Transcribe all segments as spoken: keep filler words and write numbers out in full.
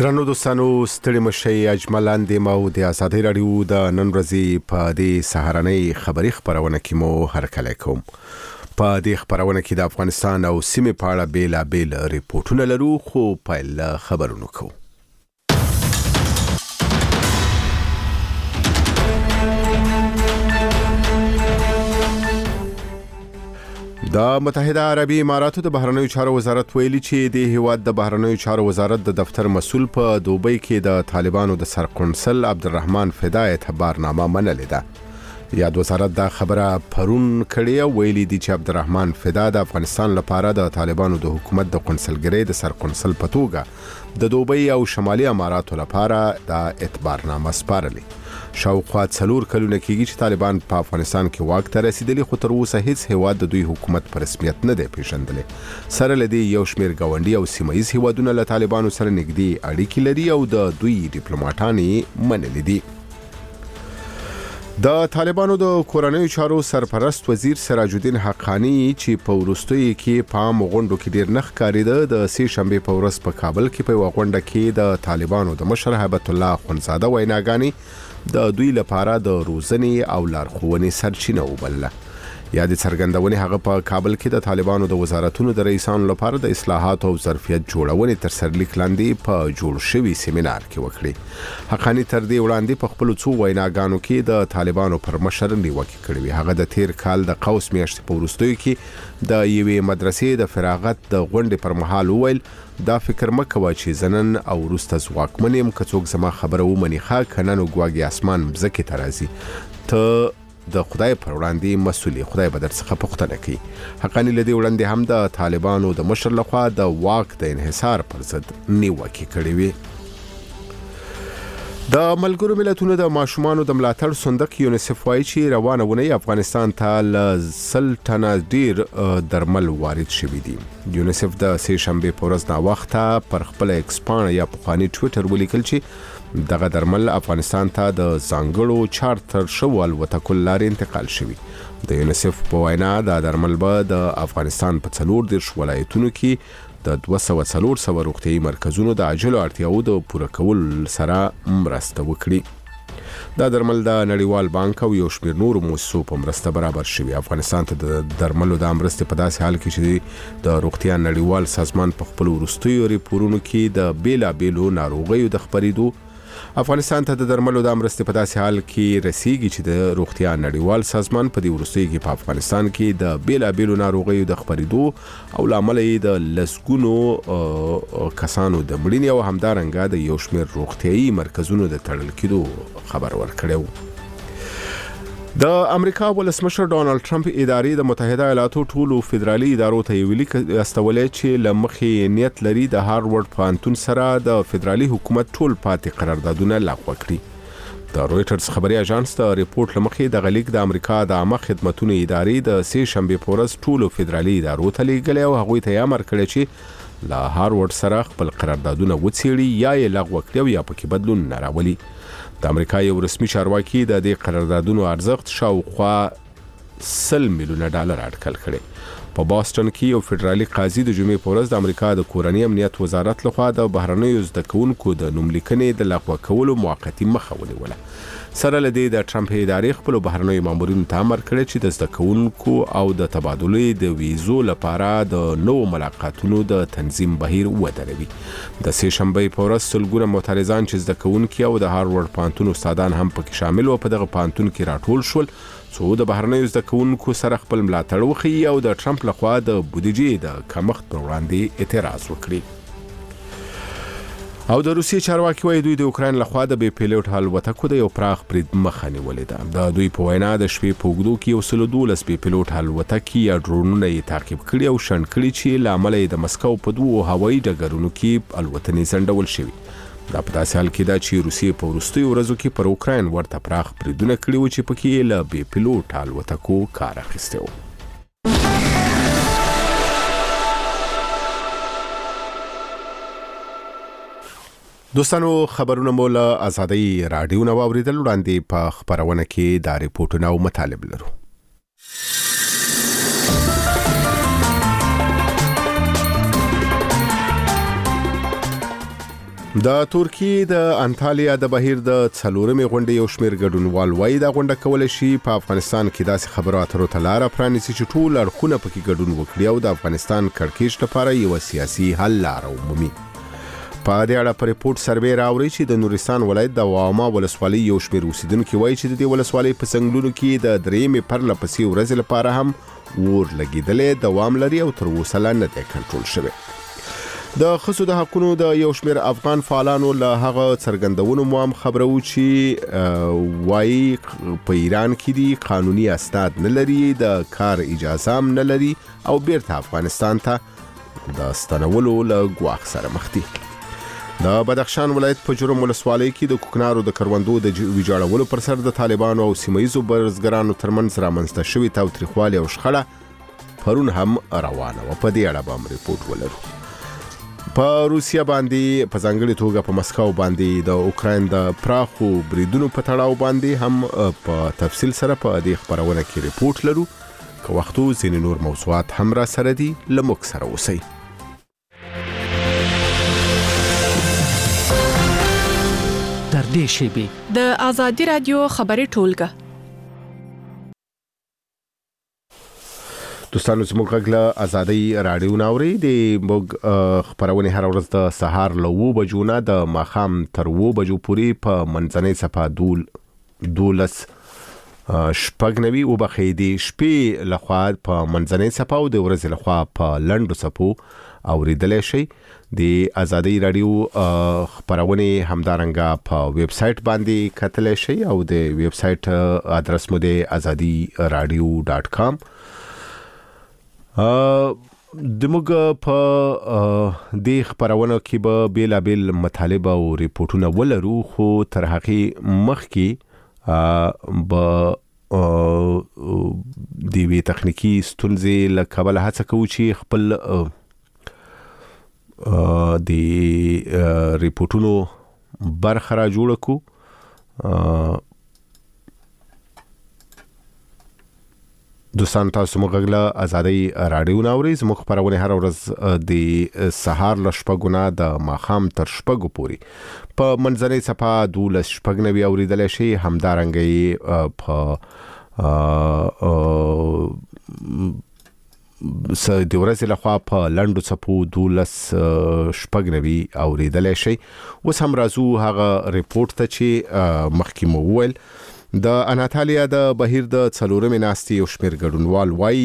درنو دوستانو ستړي مشي اجملان د مو د ازادي رادیو د نن ورځې په دې سهارنۍ خبري خبرونه کې مو هرکلی کوم. په دې خبرونه کې د افغانستان او سیمې په اړه بیلا بیل ریپورتونه لرو، خو پیل خبرونه کوو. د متحده عربي اماراتو د بهرنیو چارو وزارت ویلي چې د هیواد د بهرنیو چارو وزارت د دفتر مسؤل په دوبۍ کې د طالبانو د سرقونسل عبدالرحمن فدای خبرنامه منلې ده. یاد وزارت دا خبره پرون کړې، ویلي دي چې عبدالرحمن فدا د افغانستان لپاره د طالبانو د حکومت د قونسلګرۍ د سرقونسل په توګه د دوبۍ او شمالي اماراتو لپاره د اعتبارنامه سپارلې. شاوخوا څلور کلونه کېږي چې طالبان په افغانستان کې واک ته رسیدلي، خو تر اوسه هیڅ هیواد د دوی حکومت په رسمیت نه دی پیژندلی. سره له دې یو شمېر ګاونډي او سیمه ییز هیوادونه له طالبانو سره نږدې اړیکې لري او د دوی ډیپلوماټان یې منلي دي. د طالبانو د کورنیو چارو سرپرست وزیر سراج الدین حقانی چې په وروستیو کې په عامو غونډو کې ډیر نخ کاریده، د سې شنبې په ورځ په کابل کې په یوه غونډه کې د طالبانو د مشر هیبت الله اخوندزاده ویناګانې د دوی لپاره د روزنې او لارښوونې سرچینه وبلله. یا د څرګندونې هغه په کابل کې د طالبانو د وزارتونو د رئیسانو لپاره د اصلاحات او ظرفیت جوړونې تر سرلیک لاندې په جوړ شوي سیمینار کې وکړي. حقانی تر دې وړاندې په خپل څو ویناګانو کې د طالبانو پر مشر نیوکې کړې وې. هغه د تیر کال د قوس میاشتې په وروستیو کې د یوې مدرسې د فراغت د غونډې پر مهال وویل، دا فکر مکوه چې زنن او وروسته ځواکمن یم، که څوک زما خبره ومني ښه، که نه نو ګواګې اسمان مځکې ته راځي. ته د خدای پر وړاندې مسؤلې، خدای به در څخه پوښتنه کوي. حقانی له دې وړاندې هم د طالبانو د مشر لخوا د واک د انحصار پر ضد نیوکې کړې وې. د ملګرو ملتونو د ماشومانو د ملاتړ صندوق یونیسف وایي چې روانه اونۍ افغانستان ته له سل ټنه ډیر درمل وارد شوي دي. یونیسف د سې شنبې په ورځ ناوخته پر خپل ایکس پاڼه یا پخواني ټویټر ولیکل چې دغه درمل افغانستان ته د ځانګړو چارتر شوو الوتکو له لارې انتقال شوي. د یونیسف په وینا دا درمل به د افغانستان په څلور دېرش ولایتونو کې د دوه سوه څلور سوه روغتیایي مرکزونو د عاجلو اړتیاوو د پوره کولو سره مرسته وکړي. دا درمل د نړیوال بانک او یو شمېر نورو مؤسسو په مرسته برابر شوي. افغانستان ته د درملو د مرستې په داسې حال کې چې د روغتیا نړیوال سازمان په خپل وروستیو ریپورونو کې د بیلابیلو ناروغیو د خپرېدو افغانستان ته د درملو د مرستې په داسې حال کې رسیږي چې د روغتیا نړیوال سازمان په دې وروستیو کې په افغانستان کې د بیلابیلو ناروغیو د خپرېدو او له امله یې د لسګونو کسانو د مړینې او همدارنګه د یو شمېر روغتیایي مرکزونو د تړل کېدو خبر ورکړی و. د امریکا ولسمشر ډانلډ ټرمپ ادارې د متحده ایالاتو ټولو فدرالي ادارو ته یو لیک استولی چې له مخې نیت لري د هارورډ پوهنتون سره د فدرالي حکومت ټول پاتې قراردادونه لغوه کړي. د رویټرز خبري اژانس د ریپورت له مخې دغه لیک د امریکا د عامه خدمتونو ادارې د سې شنبې په ورځ ټولو فدرالي ادارو ته لیږلی او هغوی ته یې امر کړی چې له هارورډ سره خپل قراردادونه وڅېړي یا یې لغوه کړي او یا پکې بدلون نه راولي. د امریکا یو رسمي چارواکي د دې قراردادونو ارزښت شاوخوا سل میلیونه ډالر اټکل کړي. په بوسټن کې یو فدرالي قاضي د جمعې په ورځ د امریکا د کورني امنیت وزارت لخوا د بهرنیو زده کوونکو د نوملیکنې د لغوه کولو موقتي مخه ونیوله. سره له دې د ټرمپ ادارې خپلو بهرنیو مامورینو ته امر کړی چې د زده کوونکو او د تبادلې د ویزو لپاره د نوو ملاقاتونو د تنظیم بهیر ودروي. د سې شنبې په ورځ سلګونه معترضان چې زده کوونکي او د هارورډ پوهنتون استادان هم پکې شامل وو په دغه پوهنتون کې راټول شول څو د بهرنیو زده کوونکو سره خپل ملاتړ وښیي او د ټرمپ لخوا د بودیجې د کمښت پر وړاندې اعتراض وکړي. او د روسیې چارواکي وایي دوی د اوکراین لخوا د بې پیلوټ الوتکو د یو پراخ برید مخه نیولې ده. د دوی په وینا د شپې په اوږدو کې یو سل دولس بې پیلوټ الوتکې یا ډرونونه یې تعقیب کړي او شنډ کړي چې له امله یې د مسکو په دوو هوایي ډګرونو کې الوتنې ځنډول شوي. دا په داسې حال کې ده چې روسیې په وروستیو ورځو کې پر اوکراین ورته پراخ بریدونه کړي وو چې پکې یې له بې پیلوټ الوتکو کار اخیستی و. دوستانو خبرونه مو له ازادي رادیو نو اوریدل وړاندې په خبرونه کې دا ریپورتونه او مطالب لرو. د ترکیه د انټالیا د بهیر د څلورمې غونډې یو شمېر ګډونوال وایي دا غونډه کولی شي په افغانستان کې داسې خبرو اترو ته لاره پرانیسي چې ټول اړخونه پکې ګډون وکړي او د افغانستان کړکېچ لپاره یو سیاسي حل لاره ومومي. په دې اړه په ریپورت سروې راوړي چې د نورستان ولایت د واما ولسوالۍ یو شمېر اوسیدونکي وایي چې د دې ولسوالۍ په څنګلونو کې د درېیمې پرله پسې ورځې لپاره هم اور لګېدلی دوام لري او تر اوسه لا نه دی کنټرول شوی. د خصو د حقونو د یو شمېر افغان فعالانو له هغه څرګندونو مو هم خبرو چې وایي په ایران کې دي قانوني اسناد نه لري، د کار اجازه هم نه لري او بیرته افغانستان ته د ستنولو له ګواښ سره مخ دي. د بدخشان ولایت په جرم ولسوالۍ کې د کوکنارو د کروندو د ویجاړولو پر سر د طالبانو او سیمهیزو بزګرانو ترمنځ رامنځته شوې تاوتریخوالي او شخړه پرون هم روانه وه. په دې اړه به هم ریپورټ ولرو. په روسیا باندې په ځانګړي توګه په مسکو باندې د اوکراین د پراخو بریدونو په تړاو باندې هم په تفصیل سره په دې خبرونه کې ریپورټ لرو. که وختو ځینې نور موضوعات هم را سره دي، له موږ سره اوسئ. تر دې شیبې د آزادي رادیو خبري ټولګه دوستانو زموږ غږ له آزادۍ راډیو ناوري د موږ خبرونه هر ورځ د سهار له اوو بجو نه د ماښام تر اوو بجو پورې په منځنۍ صفحه دول دولس شپږ نوي وبخښئ د شپې لخوا په منځنۍ صفحه او د ورځې لخوا په لنډو صفحو اوریدلی شئ. د آزادۍ راډیو خبرونه همدارنګه په ویب سټ باندې کتلی شئ او د ویب سټ ادرس مو د آزادۍ راډیو ډاټ کام. د موږ په دې خبرونه کې به بیلابیل مطالب او ریپورتونه ولرو، خو تر هغې مخکې به د یوې تخنیکي ستونزې له کبله هڅه کوو چې خپل د ریپورتونو برخه را جوړه کړو. دوستان تاسو موږ غږ له آزادۍ راډیو ناوري. زموږ خبرونه هر ورځ د سهار له شپږو نه د ماښام تر شپږو پورې په منځنۍ صفحه دولس شپږ نوي اوریدلی شئ. همدارنګه یې په د ورځې لخوا په لنډو څپو دولس شپږ نوي اوریدلی شئ. اوس هم راځو هغه ریپورټ ته چې مخکې مو وویل. د انټالیا د بهیر د څلورمې ناستې یو شمېر ګډونوال وایي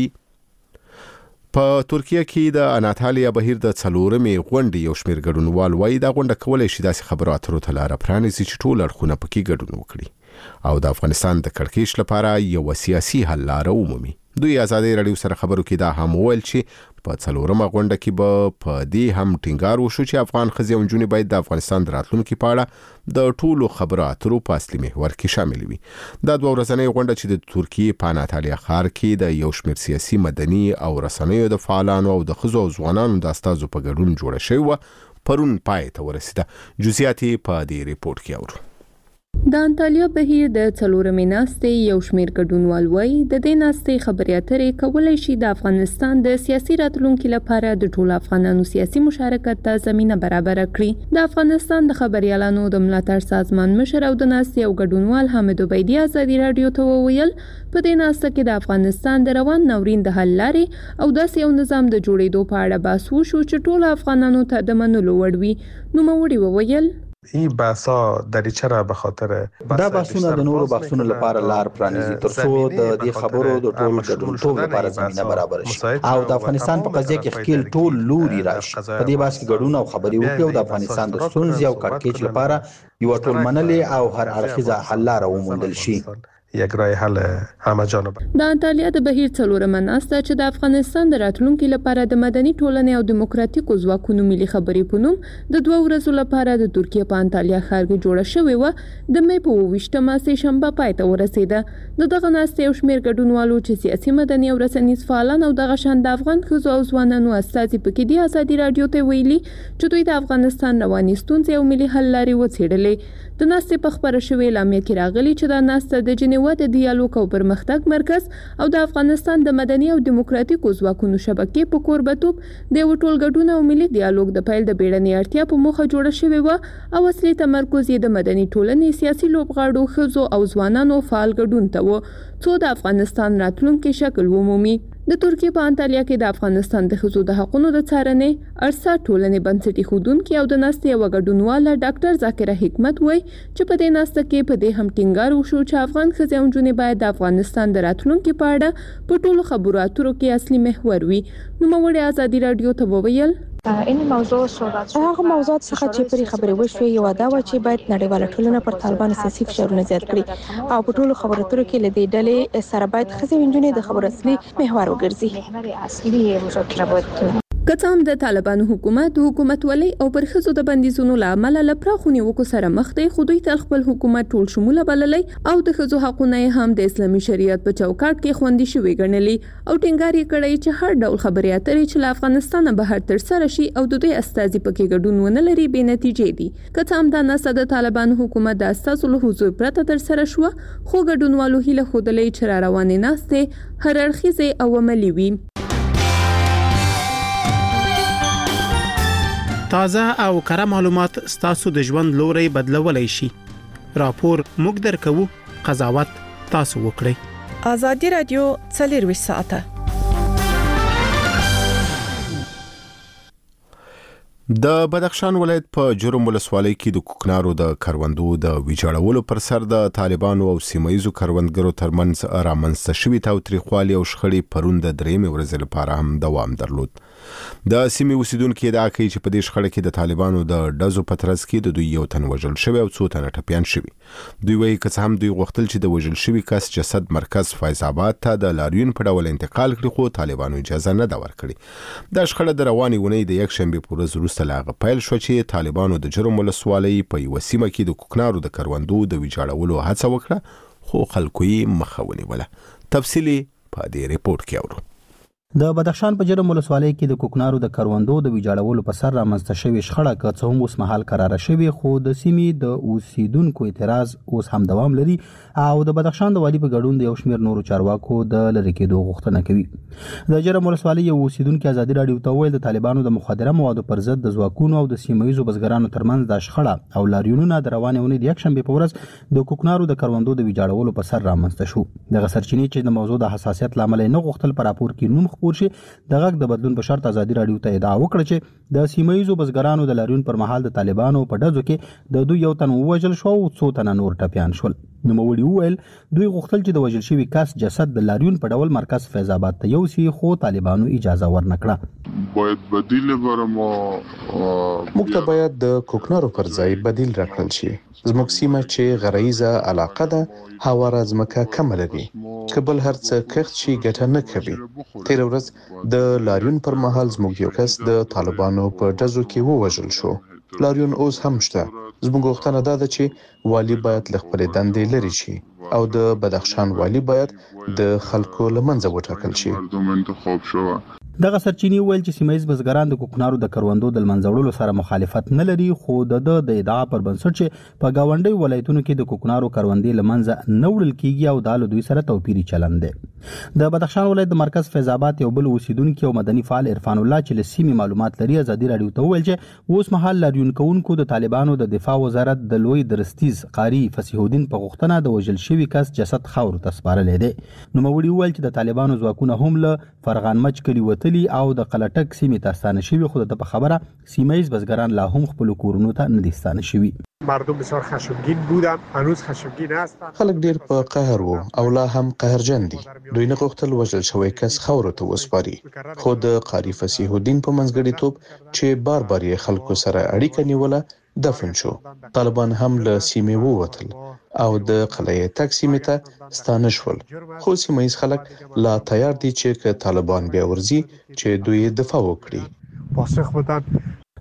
په ترکیه کې د انټالیا بهیر د څلورمې غونډې یو شمېر ګډونوال وایي دا غونډه کولی شي داسې خبرو اترو ته لاره پرانیسي چې ټول اړخونه پکې ګډون وکړي او د افغانستان د کړکېچ لپاره یو سیاسي حل لاره ومومي. دوی آزادۍ راډیو سره خبرو کې دا هم وویل چې په څلورمه غونډه کې به په دې هم ټینګار وشو چې افغان ښځې او نجونې باید د افغانستان د راتلونکي په اړه د ټولو خبرو اترو په اصلي محور کې شامل وي. دا دوه ورځنۍ غونډه چې د ترکیې په انټالیا ښار کې د یو شمېر سیاسي، مدني او رسنیو د فعالانو او د ښځو او ځوانانو د استازو په ګډون جوړه شوې وه، پرون پای ته ورسېده. جزئیات یې په دې ریپورټ کې اورو. د انټالیا بهیر د څلورمې ناستې یو شمېر ګډونوال وایي د دې ناستې خبرې اترې کولی شي د افغانستان د سیاسي راتلونکي لپاره د ټولو افغانانو سیاسي مشارکت ته زمینه برابره کړي. د افغانستان د خبریالانو د ملاتړ سازمان مشر او د ناستې یو ګډونوال حامد عبیدي آزادي راډیو ته وویل په دې ناسته کې د افغانستان د روان ناورین د حل لارې او داسې یو نظام د جوړېدو په اړه بحث وشو چې ټولو افغانانو ته د منلو وړ وي. نوموړي وویل این بحثا دریچه را به خاطر دا بحثونه د نورو بحثونو لپاره لار پرانیزي ترڅو د دې خبرو د ټول ګډونتوب لپاره زمينه برابر شي او د افغانستان په قضیه کې خپل ټول لوري راشي. په دې بحث کې ګډون او خبري وکړي او د افغانستان د ستونزې او کړکېچ لپاره یو ټول منلې او هر اړخیزه حل لاره وموندل شي. یک راه حل همه جانبه. د انټالیا د بهیر څلورمه ناسته چې د افغانستان د راتلونکي لپاره د مدني ټولنې او دیموکراتیکو ځواکونو ملي خبرې په نوم د دوه ورځو لپاره د ترکیه په انټالیا ښار کې جوړه شوې وه د مې په اووه ویشتمه سه شنبه پای ته ورسېده. د دغه ناستې یو شمېر ګډونوالو چې سیاسي، مدني او رسنیز فعالان او دغه شان د افغان ښځو او ځوانانو استازي پکې دي آزادي راډیو ته ویلي چې دوی د افغانستان رواني ستونزې او ملي حل لارې وڅېړلې. د ناستې په خبره شوې اعلامیه کې راغلي چې دا ناسته د جنیوا میوه د ډیالوګ او پرمختګ مرکز او د افغانستان د مدني او دیموکراتیکو ځواکونو شبکې په کوربتوب د یو ټولګډون او ملي ډیالوګ د پیل د بیړنۍ اړتیا په موخه جوړه شوې و او اصلي تمرکز یې د مدني ټولنې سیاسي لوبغاړو ښځو او ځوانانو فعال ګډون ته و څو د افغانستان راتلونکي شکل ومومي. د ترکیه په انټالیا کې د افغانستان د ښځو د حقوقو د څارنې ارسا ټولنې بنسټي ښودونکي او د ناستې یوه ګډونواله ډاکټر ذاکره حکمت وایي چې په دې ناسته کې په دې هم ټینګار وشو چې افغان ښځې او نجونې باید د افغانستان د راتلونکي په اړه په ټولو خبرو اترو کې اصلي محور وي. نوموړې ازادي راډیو ته وویل این موضوع صحبت شد. هغه موضوعات څخه چې پرې خبرې وشوې یو دا و چې باید نړیواله ټولنه پر طالبانو سیاسي فشارونه زیات کړي او په ټولو خبرو اترو کې له دې ډلې سره باید ښځې او نجونې د خبرو اصلي محور وګرځي. که څه هم د طالبانو حکومت د حکومتولۍ او پر ښځو د بندیزونو له امله له پراخو نیوکو سره مخ دی، خو دوی تل خپل حکومت ټول شموله بللی او د ښځو حقونه یې هم د اسلامي شریعت په چوکاټ کې خوندي شوي ګڼلي او ټینګار یې کړی چې هر ډول خبرې اترې چې له افغانستانه بهر ترسره شي او د دوی استازي پکې ګډون ونه لري بې نتیجې دي. که څه هم دا ناسته د طالبانو حکومت د استازو له حضور پرته ترسره شوه، خو ګډونوالو هیله ښودلې چې را روانې ناستې هر اړخیزې او عملي وي. تازه او کره معلومات ستاسو د ژوند لوري بدلولای شي. راپور موږ درکوو، قضاوت تاسو وکړئ. ازادي رادیو څلرویشت ساعته. د بدخشان ولایت په جرم ولسوالۍ کې د کوکنارو د کروندو د ویجاړولو پر سر د طالبانو او سیمایزو کروندګرو ترمنځ رامنځته شوي تاوتریخوالي او شخړې پرون د درېیمې ورځې لپاره هم دوام درلود. د سیمې اوسیدونکو ادعا کوي چې په دې شخړه کې د طالبانو د ډزو په ترڅ کې د دوی یو تن وژل شوی او څو تنه ټپیان شوي. دوی وایي که څه هم دوی غوښتل چې د وژل شوي کس جسد مرکز فیض آباد ته د لاریون په ډول انتقال کړي، خو طالبانو اجازه نه ده ورکړې. دا شخړه د روانې اونۍ د یکشنبې په ورځ وروسته له هغه پیل شوه چې طالبانو د جرم ولسوالۍ په یوه سیمه کې د کوکنارو د کروندو د ویجاړولو هڅه وکړه، خو خلکو یې مخه ونیوله. تفصیلي په دې ریپورت کې اورو. د بدخشان په جرم ولسوالۍ کې د کوکنارو د کروندو د ویجاړولو په سر رامنځته شوې شخړه که څه هم اوس مهال قراره شوې، خو د سیمې د اوسیدونکو اعتراض اوس هم دوام لري او د بدخشان د والي په ګډون د یو شمېر نورو چارواکو د لرې کېدو غوښتنه کوي. د جرم ولسوالۍ یو اوسیدونکي ازادي راډیو ته وویل د طالبانو د مخدره موادو پر ضد د ځواکونو او د سیمهییزو بزګرانو ترمنځ د شخړه او لاریونونه د روانې اونۍ د یکشنبې په ورځ د کوکنارو د کروندو د ویجاړولو په سر رامنځته شو. دغه سرچینې چې د موضوع د حساسیت له امله نه غوښتل په راپور کې نوم خپور شي، د غږ د بدلون په شرط ازادي راډیو ته ادعا وکړه چې د سیمهییزو بزګرانو د لاریون پر مهال د طالبانو په ډزو کې د دوی یو تن ووژل شو او څو تنه نور ټپیان شول. نوموړي وویل دوی غوښتل چې د وژل شوي کس جسد د لاریون په ډول مرکز فیض آباد ته یوسي، خو طالبانو اجازه ورنکړه. باید بدیل لپاره ما موږ ته باید د کوکنارو پر ځای بدیل راکړل شي. زموږ سیمه چې غرایزه علاقه ده هواره ځمکه کم لري، که بل هر څه کښت شي ګټه نه کوي. تېره ورځ د لاریون پر مهال زموږ یو کس د طالبانو په ډزو کې ووژل شو. لاریون اوس هم شته. زموږ غوښتنه دا ده چې والي باید له خپلې دندې لرې شي او د بدخشان والي باید د خلکو له منځه وټاکل شي. دغه سرچینې ویل چې سیمهییز بزګران د کوکنارو د کروندو د لمنځه وړلو سره مخالفت نه لري، خو د د د ادعا پر بنسټ چې په گاونډي ولایتونو کې د کوکنارو کروندې لمنځه نه وړل کیږي او د دوی سره توپیری چلند دی. د بدخشان ولایت د مرکز فیض آباد یو بل اوسیدونکي او مدني فعال عرفان الله چې له سیمې معلومات لري ازادي راډیو ته وویل چې اوس مهال لاریون کوونکو د طالبانو د دفاع وزارت د لوی درستیز قاری فصیح الدین په غوښتنه د وژل شوي کس جسد خاورو ته سپارلی دی. نوموړي وویل چې د طالبانو ځواکونه هم له فرغانمچ کلي وتلي او د قلټک سیمې ته ستانه شوي، خو د په خبره سیمهییز بزګران لا هم خپل کورونو ته نه دي ستانه شوي. مردم بسیار خشمگین بودن، هنوز خشمگین هستن. خلک ډیر په قهر وو او لا هم قهرجن دي. دوی نه غوښتل وژل شوی کس خاورو ته وسپاري، خو د قاری فصیح الدین په منځګړیتوب چې بار بار یې خلکو سره اړیکه نیوله دفن شو. طالبان هم له سیمې ووتل او د قلعه تک سیمې ته ستانه شول، خو سیمهییز خلک لا تیار دي چې که طالبان بیا ورځي چې دوی دفاع وکړي. پاسخ بدن.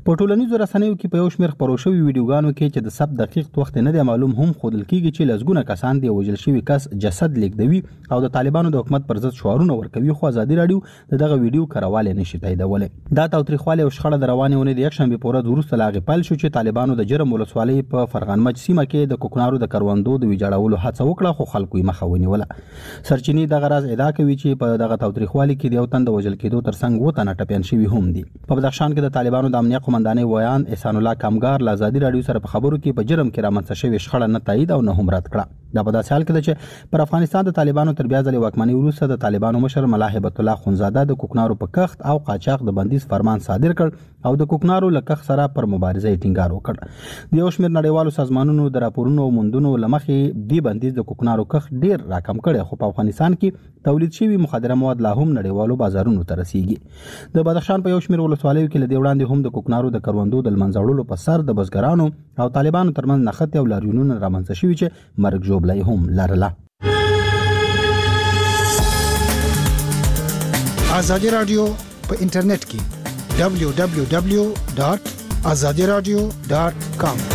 په ټولنیزو رسنیو کې په یو شمېر خپرو شوي ویډیوګانو کې چې د ثبت دقیق وخت نه دی معلوم هم ښودل کېږي چې لسګونه کسان د وژل شوي کس جسد لیږدوي او د طالبانو د حکومت پر ضد شعارونه ورکوي، خو ازادي راډیو د دغه ویډیو کروالی نشي تاییدولی. دا تاوتریخوالی او شخړه د روانې اونۍ د یکشنبې په ورځ وروسته له هغې پیل شو چې طالبانو د جرم ولسوالۍ په فرغانمچ سیمه کې د کوکنارو د کروندو د ویجاړولو هڅه وکړه، خو خلکو یې مخه ونیوله. سرچینې دغه راز ادعا کوي چې په دغه تاوتریخوالي کې د یو تن د وژل کېدو ترڅنګ اووه تنه ټپیان شوي هم دي. په بدخشان کې د طالبانو د امنیه قومندانۍ ویان احسان الله کامګار له ازادي راډیو سره په خبرو کې په جرم کې رامنځته شوې شخړه نه تایید او نه هم رد کړه. دا په داسې حال کې ده چې پر افغانستان د طالبانو تر بیا ځلې واکمنۍ وروسته د طالبانو مشر ملا هیبت الله خونزاده د کوکنارو په کښت او قاچاق د بندیز فرمان صادر کړ او د کوکنارو له کښت سره پر مبارزه یې ټینګار وکړ. د یو شمېر نړیوالو سازمانونو د راپورونو او موندنو له مخې دې بندیز د کوکنارو کښت ډېر راکم کړی، خو په افغانستان کې تولید شوي مخدره مواد لا هم نړیوالو بازارونو ته رسیږي. د بدخشان په یو شمېر ولسوالیو کې له دې وړاندې هم د کوکنارو د کروندو د لمنځه وړلو په سر د بزګرانو او طالبانو ترمنځ نښتې او لاریونونه رامنځته شوي چې مرګ ژوبله هم لرله. ازادي راډیو په انټرنیټ کې دبلیو دبلیو دبلیو ډاټ ازادي راډیو ډاټ کام.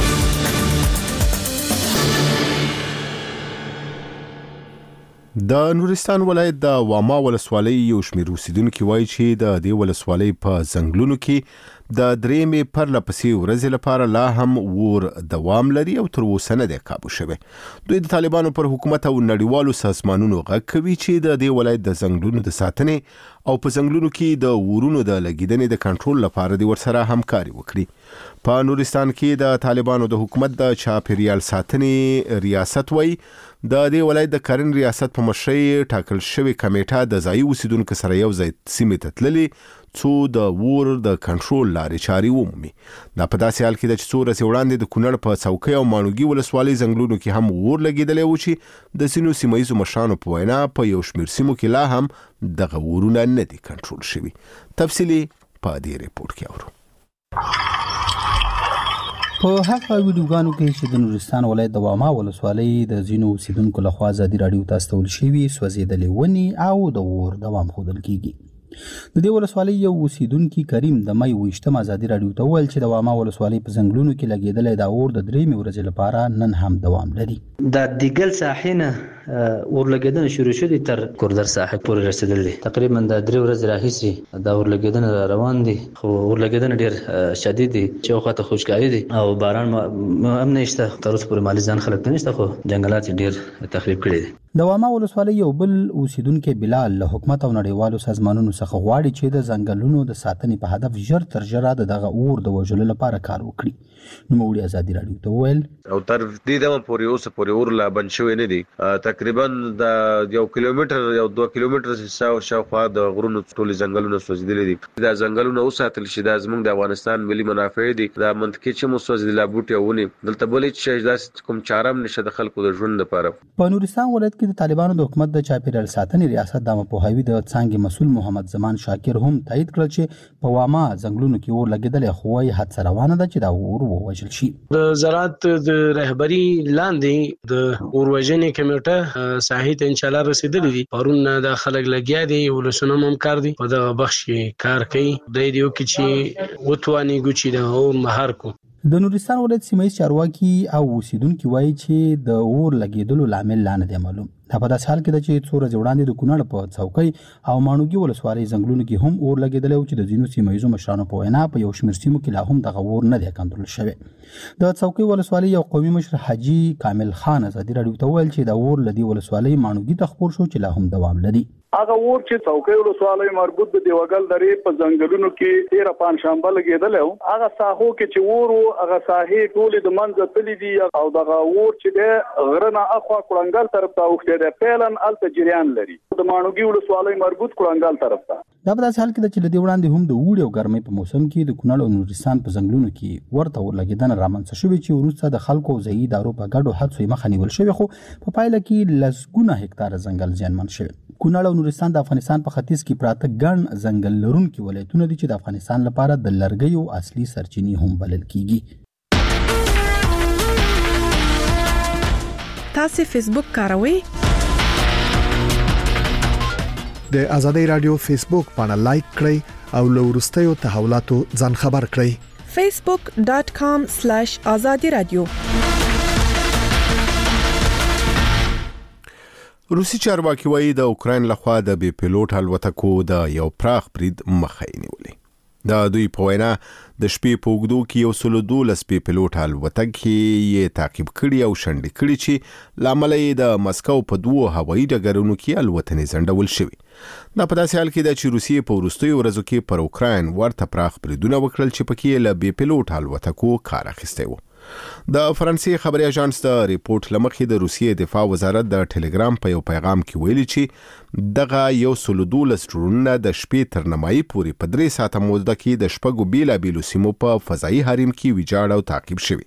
د نورستان ولایت د واما ولسوالۍ یو شمېر اوسیدونکي وایي چې د دې ولسوالۍ په ځنګلونو کې د درېیمې پرله پسې ورځې لپاره لا هم اور دوام لري او تر اوسه نه دی کابو شوی. دوی د طالبانو پر حکومت او نړیوالو سازمانونو غږ کوي چې د دې ولایت د ځنګلونو د ساتنې او په ځنګلونو کې د اورونو د لګیدنې د کنټرول لپاره د ورسره همکاري وکړي. په نورستان کې د طالبانو د حکومت د چاپیریال ساتنې ریاست وایي د دې ولایت د کرن ریاست په مشرۍ ټاکل شوې کمیټه د ځایي اوسیدونکو سره یو ځای سیمې ته تللې څو د اور د کنټرول لارې چارې ومومي. دا په داسې حال کې ده چې څو ورځې وړاندې د کونړ په څوکۍ او ماڼوګي ولسوالۍ ځنګلونو کې هم اور لګېدلی و چې د ځینو سیمه ییزو مشرانو په وینا په یو شمېر سیمو کې لا هم دغه اورونه نه دي کنټرول شوي. تفصیلي په دې ریپورټ کې اورو. په هغه ویډیوګانو کې چې د نورستان ولایت د واما ولسوالۍ د ځینو اوسیدونکو لخوا ازادي راډیو ته استول شوي سوځېدلې ونې او د اور دوام ښودل کېږي. د دې ولسوالۍ یو اوسیدونکي کریم د مۍ اوویشتم ازادي راډیو ته وویل چې د واما ولسوالۍ په ځنګلونو کې لګېدلی دا اور د درېیمې ورځې لپاره نن هم دوام لري. د دیګل ساحې نه اور لګېدنه شروع شوې تر کوردر ساحې پورې رسېدلې. تقریبا د درې ورځې راهیسې دا اور لګېدنه روان دي، خو اور لګېدنه ډېر شدید دي چې یو خواته خوشکایي دي او باران هم نه شته. تر اوسه پورې مالي ځان خلک نه شته، خو جنګلات ډېر تخریب کړي دي. د واما ولسوالۍ یو بل اوسیدونکی بلال له حکومت او نړیوالو سازمانونو څخه غواړي چې د ځنګلونو د ساتنې په هدف ژر تر ژره د دغه اور د وژلو لپاره کار وکړي. نوموړي ازادي راډیو ته وویل او تر دې دمه پورې اوسه پورې اور لا بند شوی نه دی. تقریبا د یو کیلومتر یو دوه کیلومتر شاوخوا د غرونو ټول ځنګلونه سوځېدلي دي. دا ځنګلونه وساتل شي، دا زموږ د افغانستان ملي منافع دي. دا منطقي چې مو سوځېدلي بوټي او ونې دلته بل هېڅ شی داسې کوم چاره هم نشته د خلکو د ژوند لپاره. په نورستان ولایت کې د طالبانو د حکومت د چاپیریال ساتنې ریاست د پوهاوي د څانګې مسؤل محمد زمان شاکر هم تایید کړل چې په واما ځنګلونو کې اور لګېدلی، خو وايي هڅه روانه ده چې دا اور ووژل شي. د زراعت د رهبري لاندې د اور وژنې کمیټه ساحې ته انشاءالله رسېدلي دي. پرون د خلک لګیا دي، ولسونه هم کار دي په دغه بخش کې کار کوي. دی دې وکړي چې وتوانېږو چې د اور مهار کو. د نورستان ولایت سیمه ییز چارواکي او اوسیدونکي وایي چې د اور لګېدلو لامل لا نه دی معلوم. دا په داسې حال کې ده چې څو ورځې وړاندې د کونړ په څوکۍ او ماڼوګي ولسوالۍ ځنګلونو کې هم اور لګېدلی و چې د ځینو سیمه ییزو مشرانو په وینا په یو شمېر سیمو کې لا هم دغه اور نه دی کنټرول شوی. د څوکۍ ولسوالۍ یو قومي مشر حاجي کامل خان ازادي راډیو ته وویل چې دا اور له دې ولسوالۍ ماڼوګي ته خپور شو چې لا هم دوام لري. هغه اور چې څوکۍ ولسوالۍ مربوط د دیوګل درې په ځنګلونو کې تیره پنجشنبه لګېدلی و. هغه ساحو کې چې اور و هغه ساحې ټولې د منځه تللي دي او دغه اور چې دی غره نه اخوا کړنګل طرف ته اوښتی دی. پیلن هلته جریان لري د ماڼوګي ولسوالۍ مربوط کړنګل طرف ته. دا په داسې حال کې ده چې له دې وړاندې هم د اوړي او ګرمۍ په موسم کې د کونړ او نورستان په ځنګلونو کې ورته اور لګېدنه رامنځته شوې چې وروسته د خلکو او ځایي ادارو په ګډو هڅو یې مخه نیول شوې، خو په پایله کې لسګونه هکتاره ځنګل زیانمن شوي. کونړ او نورستان د افغانستان په ختیځ کې پراته ګڼ ځنګل لرونکي ولایتونه دي چې د افغانستان لپاره د لرګیو اصلي سرچینې هم بلل کیږي. تاسو فیسبوک کاروئ؟ د ازادي رادیو فیسبوک باندې لایک کړئ او له وروستیو تحولاتو ځان خبر کړئ. facebook dot com slash azadi radio. روسي چارواکي وایي د اوکراین لخوا د بي پيلوټ الوتکو د یو پراخ برید مخه نیولې. د دوی په وینا د شپې په اوږدو کې یو سل دولس بي پيلوټ الوتکې یې تعقیب کړي او شنډې کړي چې لامل یې د مسکو په دوه هوایي ډګرونو کې الوتنې ځنډول شوي. دا په داسې حال کې ده چې روسیې په وروستیو ورځو کې پر اوکراین ورته پراخ بریدونه وکړل چې پکې له بي پيلوټ الوتکو کار اخیستی و. د فرانسې خبري اژانس د ریپورت لمخې د روسیې دفاع وزارت د ټلګرام په یو پیغام کې ویلي چې دغه یو سل دولس ډرونونه د شپې تر نیمایي پورې په درې ساعته موده کې د شپږو بیلابیلو سیمو په فضایي حریم کې ویجاړ او تعقیب شوي.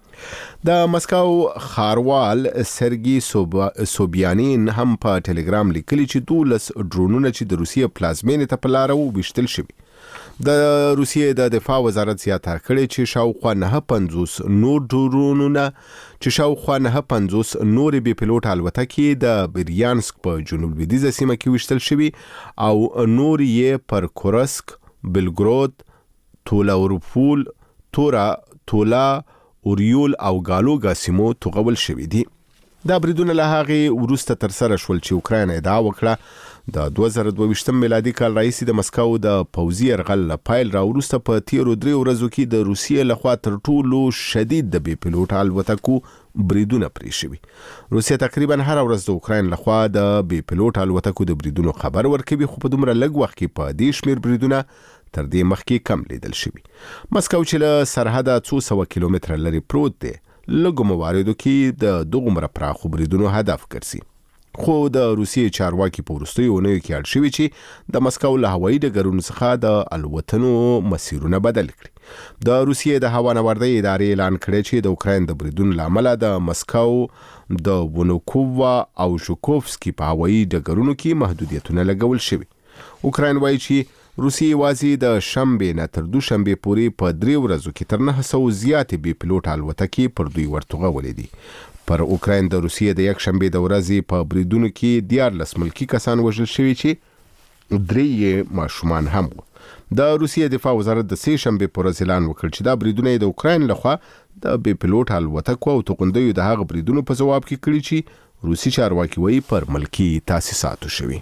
د مسکو ښاروال سرګي سوبیانین هم په ټلګرام لیکلي چې دولس ډرونونه چې د روسیې پلازمینې ته په لاره وویشتل شوي. د روسیې د دفاع وزارت زیاتره کړی چې شاوخوا نه پنځوس نور ډرونونه چې شاوخوا نه پنځوس نور بي پيلوټ الوتکې د بریانسک په جنوب لویدیځه سیمه کې وشتل شوي او نور یې پر کورسک، بلګرود، تولاورپول، تورا، تولا، اوریول او ګالوګا سیمو توغول شوي دي. دا بریدونه له هغې وروسته ترسره شول چې اوکراین ادعا وکړه د دوه زره دوه ویشتم میلادي کال راهیسې د مسکو د پوځي یرغل له پیل راوروسته په تیرو درې ورځو کې د روسیې لخوا تر ټولو شدید د بي پيلوټ الوتکو بریدونه پرې شوي. روسیه تقریبا هر ورځ د اوکراین لخوا د بي پيلوټ الوتکو د بریدونو خبر ورکوي، خو په دومره لږ وخت کې په دې شمیر بریدونه تر دې مخکې کم لیدل شوي. مسکو چې له سرحده څو سوه کیلومتره لري پروت دی، لږو مواردو کې د دغومره پراخو بریدونو هدف ګرځي. خو د روسیې چارواکي په وروستیو اونیو کې اړ شوي چې د مسکو له هوایي ډګرونو څخه د الوتنو مسیرونه بدل کړي. د روسیې د هوانوردۍ ادارې اعلان کړی چې د اوکراین د بریدونو له امله د مسکو د ونوکووا او ژوکوفسکي په هوایي ډګرونو کې محدودیتونه لګول شوي. اوکراین وایي چې روسیې یوازې د شنبې نه تر دوشنبې پورې په درې ورځو کې تر نهه سوه زیاتې بي پيلوټ الوتکې پر دوی ورتوغولې دي. پر اوکراین د روسیې د یک شنبې د ورځې په بریدونو کې دیارلس ملکي کسان وژل شوي چې درې یې ماشومان هم وو. د روسیې دفاع وزارت د سې شنبې په ورځ اعلان وکړ چې دا بریدونه د اوکراین لخوا د بي پيلوټ الوتکو او توغندیو د هغه بریدونو په ځواب کې کړي چې روسي چارواکي وایي پر ملکي تاسیساتو شوي.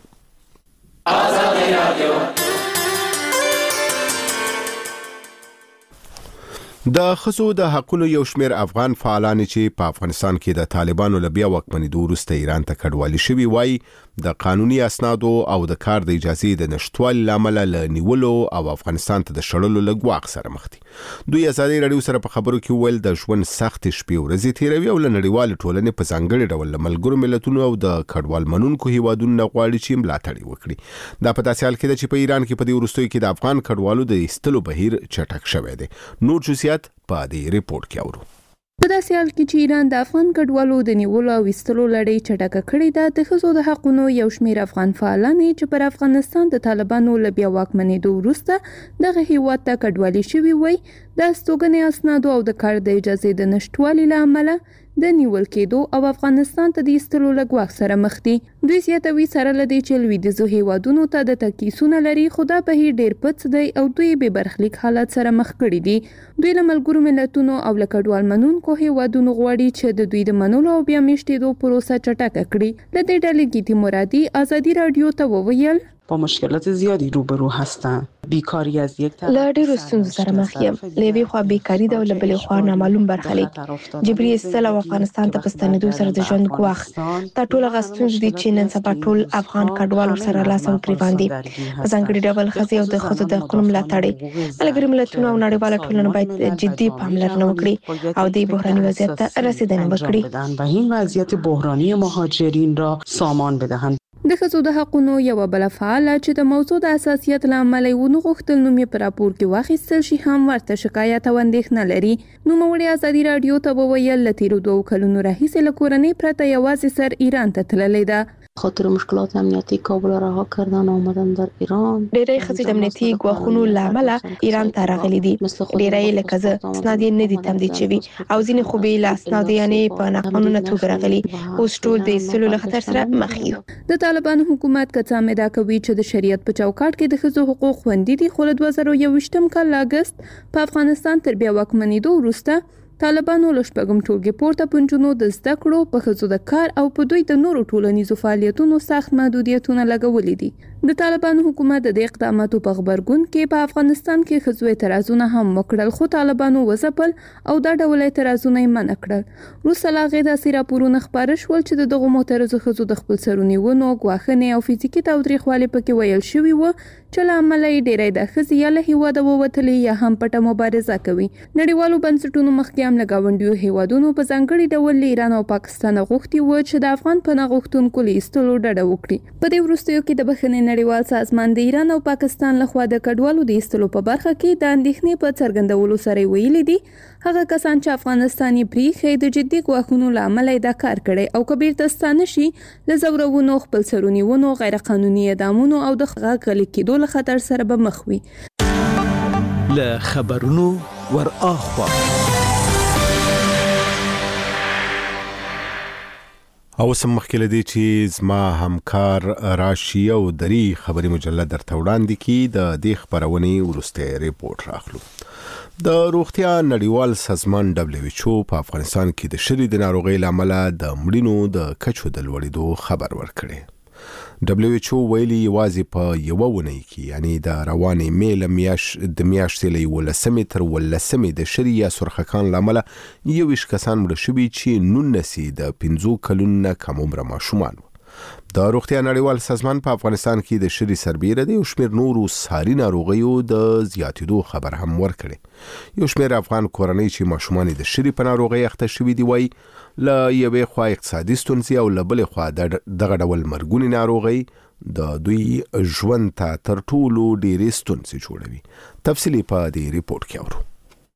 آزادي رادیو د خصو د حقونو یو شمیر افغان فعالان چې په افغانستان کې د طالبانو له بیا واکمنېدو وروسته ایران ته کډوالي شوي وایي د قانوني اسنادو او د کار د اجازې د نشټوالي له امله له نیولو او افغانستان ته د شړلو له ګواښ سره مخ دي. دوی ازادي راډیو سره په خبرو کې ویل د ژوند سختې شپې ورځې تیروي او له نړیوالې ټولنې په ځانګړي ډول له ملګرو ملتونو او د کډوال منونکو هیوادونو نه غواړي چې ملاتړ وکړي. دا په داسې حال کې ده چې په ایران کې په دې وروستیو کې د افغان کډوالو د ایستلو بهیر چټک شوی دی. نور جزئیات په دې ریپورت کې اورو. په داسې حال کې چې ایران د افغان کډوالو د نیولو او ایستلو لړۍ چټکه کړې ده، د ښځو د حقونو یو شمېر افغان فعالان چې پر افغانستان د طالبانو له بیا واکمنېدو وروسته دغه هیواد ته کډوالي شوي وایي د استوګنې اسنادو او د کار د اجازې د نشټوالي له امله د نیول کېدو او افغانستان ته د ایستلو له ګواښ سره مخ دي. دوی زیاتوي سره له دې چې لویدیځو هیوادونو ته د تکیسونه لري، خو دا بهیر ډېر پڅ دی او دوی بې برخلیک حالت سره مخ کړي دي. دوی له ملګرو ملتونو او له کډوال منونکو هیوادونو غواړي چې د دوی د منلو او بیا میشتېدو پروسه چټکه کړي. له دې ډلې گیتی مرادي ازادي رادیو ته وویل با مشکلات زیادی روبرو هستند. بیکاری از یک طرف له ډېرو ستونزو سره مخ یم. له یوې خوا بیکاري ده او له بلې خوا نامعلوم برخلیک، جبري ایستل او افغانستان ته په ستنېدو سره د ژوند ګواښ. دا ټول هغه ستونزې دي چې نن سبا ټول افغان کډوال ورسره لاس او ګریوان دي. په ځانګړي ډول ښځې او د ښځو د حقونو ملاتړ. ملګري ملتونه او نړیواله ټولنه باید جدي پاملرنه وکړي او د بحراني وضعیت ته رسیدنه وکړي و این وضعیت بحرانی مهاجرین را سامان بدهند. د ښځو د حقونو یوه بله فعاله چې د موضوع د حساسیت له امله یې ونه غوښتل نوم یې په راپور کې واخیستل شي هم ورته شکایت او اندېښنه لري. نوموړې ازادي راډیو ته وویل له تېرو دوو کلونو راهیسې له کورنۍ پرته یوازې سر ایران ته تللې ده. خاطر مشکلات امنیتی کابل را رها کردن آمدن در ایران. ډېری ښځې د امنیتي ګواښونو له امله ایران ته راغلي دي. ډېری لکه زه اسناد یې نه دي تمدید شوي او ځینې خو بې له اسنادو یعنې په ناقانونه توګه راغلي. اوس ټول د ایستلو له خطر سره مخ یو. د طالبانو حکومت که څه هم ادعا کوي چې د شریعت په چوکاټ کې د ښځو حقوق خوندي دي، خو له دوه زره یوویشتم کال له اګست په افغانستان تر بیا واکمنېدو وروسته طالبانو له شپږم ټولګې پورته په نجونو د زده کړو، په ښځو د کار او په دوی د نورو ټولنیزو فعالیتونو سخت محدودیتونه لګولي دي. د طالبانو حکومت د دې اقداماتو په غبرګون کې په افغانستان کې ښځو اعتراضونه هم وکړل، خو طالبانو وځپل او دا ډول اعتراضونه یې منع کړل. وروسته له هغې داسې راپورونه خپاره شول چې د دغو معترضو ښځو د خپل سرونیونو، ګواښنې او فزیکي تاوتریخوالي پکې ویل شوي وو، چې له امله یې ډېری د ښځې یا له هېواده ووتلې یا هم پټه مبارزه کوي. نړیوالو بنسټونو مخکې هم له ګاونډیو هېوادونو په ځانګړي ډول له ایران او پاکستان غوښتي وو چې د افغان پناه غوښتونکو له ایستلو ډډه وکړي. په دې وروستیو کې د بخښنې نړیوال سازمان د ایران او پاکستان لخوا د کډوالو د ایستلو په برخه کې د اندېښنې په څرګندولو سره ویلي دي هغه کسان چې افغانستان یې پریښی د جدي ګواښونو له امله یې دا کار کړی او که بیرته ستانه شي له ځورونو، خپل سرونیونو، غیر قانوني اعدامونو او د غږ غلي کېدو له خطر سره به مخ وي. له خبرونو ور اخوا او سم مخکې لدی چې زما همکار راشي او دری خبري مجله درته وړاندې کی د دې خبرونې ورسته ریپورت راخلو. د روغتیا نړیوال سازمان دبليو ایچ او په افغانستان کې د شری د ناروغۍ لامل د مړینو د کچو د لوړېدو خبر ورکړي. دبليو ایچ او ویلي یوازې په یو ونې کې یعنی د روانې میله میاش د میاشتې له ولسمې تر ولسمې د شری یا سرخکان لامل یو ویش کسان مړه شوي چې نونسي د پنځو کلونو کم عمره ماشومان وو. د روغتیا نړیوال سازمان په افغانستان کې د شری سربیره دی او شمیر نورو ساري ناروغیو د زیاتېدو خبر هم ورکړي. یو شمیر افغان کورنۍ چې ماشومان د شری په ناروغۍ اخته شوي دي وایي له یوې خوا اقتصادي ستونزې او له بلې خوا دغه ډول مرګونې ناروغۍ د دوی ژوند ته تر ټولو ډېرې ستونزې جوړوي. تفصیلي په دې ریپورت کې اورو.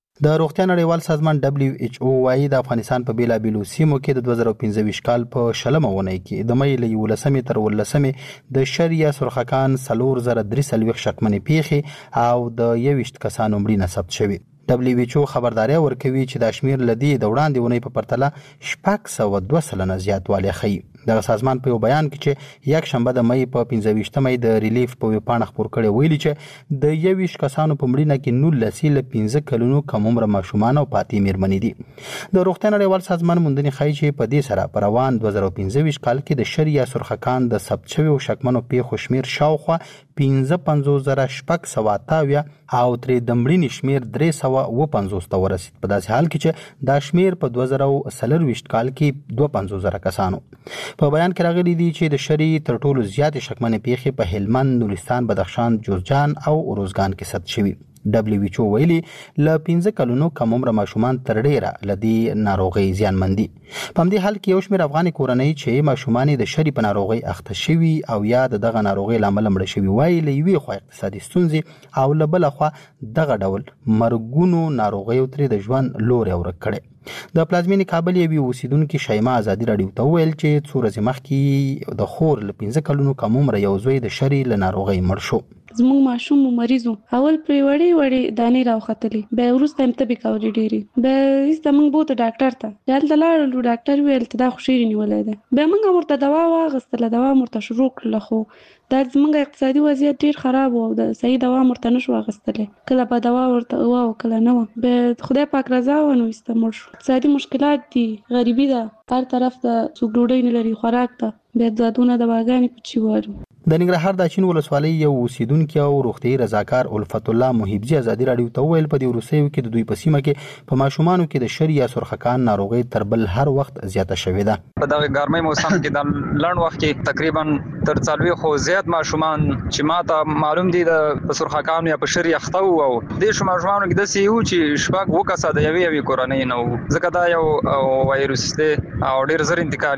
د روغتیا نړیوال سازمان دبليو ایچ او وايي د افغانستان په بیلابیلو سیمو کې د دوه زره پنځه کال په شلمه ونې کې د مې له ولسمې تر ولسمې د شریعه سرخکان څلور زره درې څلوېښت شکمنې پیښې او د یوویشت کسانو مړینه ثبت شوې. دبليو ایچ او خبرداري ورکوي چې د شمیر لدی د وړاندې ونې په پرتله شپږ سوه دوه سلنه زیاتوالی ښیي. د سازمان په یو بیان کې چې یک شنبه د مې په پنځه ویشتمه د ریلیف په ویبپاڼه خپور کړی ویلي چې د یوویشت کسانو په مړینه کې نولس له پنځه کلونو کم عمره ماشومان او پاتې میرمنې دي. د روغتیا نړیوال سازمان موندنې ښیي چې په دې سره په روان دوه زره پنځه کال کې د شریعه سرخکان د ثبت شویو شکمنو پیښو شمیر شاوخوا پنځه پنځوس زره شپږ سوه اته اویا او ترې د مړینې شمیر درې سوه اوه پنځوس ته ورسید. په داسې حال کې چې دا شمیر په دوه زره څلرویشت کال کې دوه پنځوس زره کسانو. په بیان کې راغلي دي چې د شری تر ټولو زیاتې شکمنې پیښې په هلمند، نورستان، بدخشان، جوزجان او اروزګان کې ثبت شوي. دبليو ایچ او ویلي له پنځه کلونو کم عمره ماشومان تر ډیره لدی ناروغي زیانمن دي. په همدې حال کې یو شمېر افغاني کورنۍ چې ماشومان د شری په ناروغي اخته شوي او یا دغه ناروغي لامل مړه شوي وایي له یوې خوا اقتصادي ستونزې او له بله خوا دغه ډول مرګونو ناروغیو ترې د ژوند لوری ورک کړی. د پلازمینې کابل یوې اوسیدونکي شیما ازادي راډیو ته وویل چې څو ورځې مخکې د خور له پنځه کلونو کم عمره یو زوی د شری له ناروغۍ مړ شو. زموږ ماشوم مریض و، اول پرې وړې وړې دانې راوختلې، بیا وروسته یې تبې کولې ډېرې، بیا ایسته موږ بوته ډاکټر ته، هلته لاړلو، ډاکټر وویل ته دا خو شېرې نیولی دی. بیا موږ ورته دوا واخیستله، دوا مو ورته شروع کړله، خو دا زموږ اقتصادي وضعیت ډېر خراب و او د صحیح دوا مو ورته نه شو اخیستلی، کله به دوا ورته وه او کله نه وه. بیا خدای پاک رضا وه نو ایسته مړ شو. اقتصادي مشکلات دي، غریبي ده، هر طرف ته څوک ډوډۍ نه لري، خوراک ته، بیا دادونه دواګانې په چی وارو. د ننګرهار د اچین ولسوالۍ یو اوسیدونکي او روغتیايي رضاکار الفت الله محبجي ازادي راډیو ته وویل په دې وروستیو کې د دوی په سیمه کې په ماشومانو کې د شری یا سرخکان ناروغي تر بل هر وخت زیاته شوې ده. په دغه ګرمۍ موسم کې د لړن وخت کې تقریبا تر څلوي خو زیات ماشومان چې ماته معلوم دي د سرخکان یا په شری اخته وو او د ماشومانو کې د سی یو چې شپږ وکاسه د یوې یوې کورنۍ نه وو، ځکه دا یو وایروس دی او ډېر زر انتقالېږي.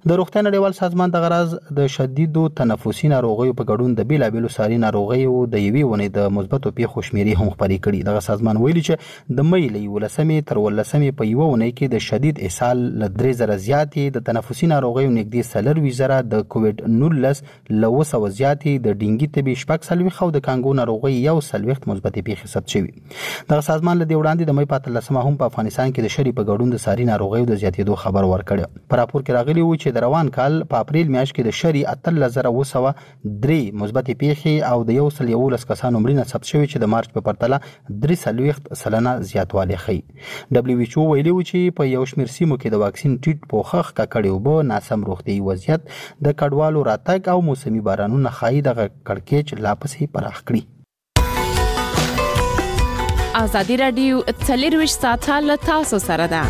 د روغتیا نړیوال سازمان د غرض د شدیدو تنفسي ناروغیو په ګډون د بیلابېلو ساري ناروغیو د یوې ونې د مثبتو پیښو شمیرې هم خپرې کړي. دغه سازمان ویلي چې د مۍ له یولسمې تر اوولسمې په یوه اونۍ کې د شدید اسهال له درې زره زیاتې، د تنفسي ناروغیو نږدې څلرویشت زره، د کووډ نولس له اوه سوه زیاتې، د ډینګي تبې شپږ څلوېښت او د کانګو ناروغۍ یو څلوېښت مثبتې پیښې ثبت شوي. دغه سازمان له دې وړاندې د مۍ په اتلسمه هم په افغانستان کې د شري په ګډون د ساري ناروغیو د زیاتېدو خبر ورکړی. په راپور کې راغلي و چې د روان کال په اپریل میاشت کې د شری اتلس زره اوه سوه درې مثبتې پیښې او د یو سل یولس کسانو مړینه ثبت شوې چې د مارچ په پرتله درې څلوېښت سلنه زیاتوالی ښیي. ډبلیو ایچ او ویلي و چې په یو شمېر سیمو کې د واکسین ټیټ پوښښ، ککړې اوبه، ناسم روغتیایي وضعیت، د کډوالو راتګ او موسمي بارانونه ښایي دغه کړکېچ لا پسې پراخ کړي. ازادي راډیو څلرویشت ساعته له تاسو سره ده.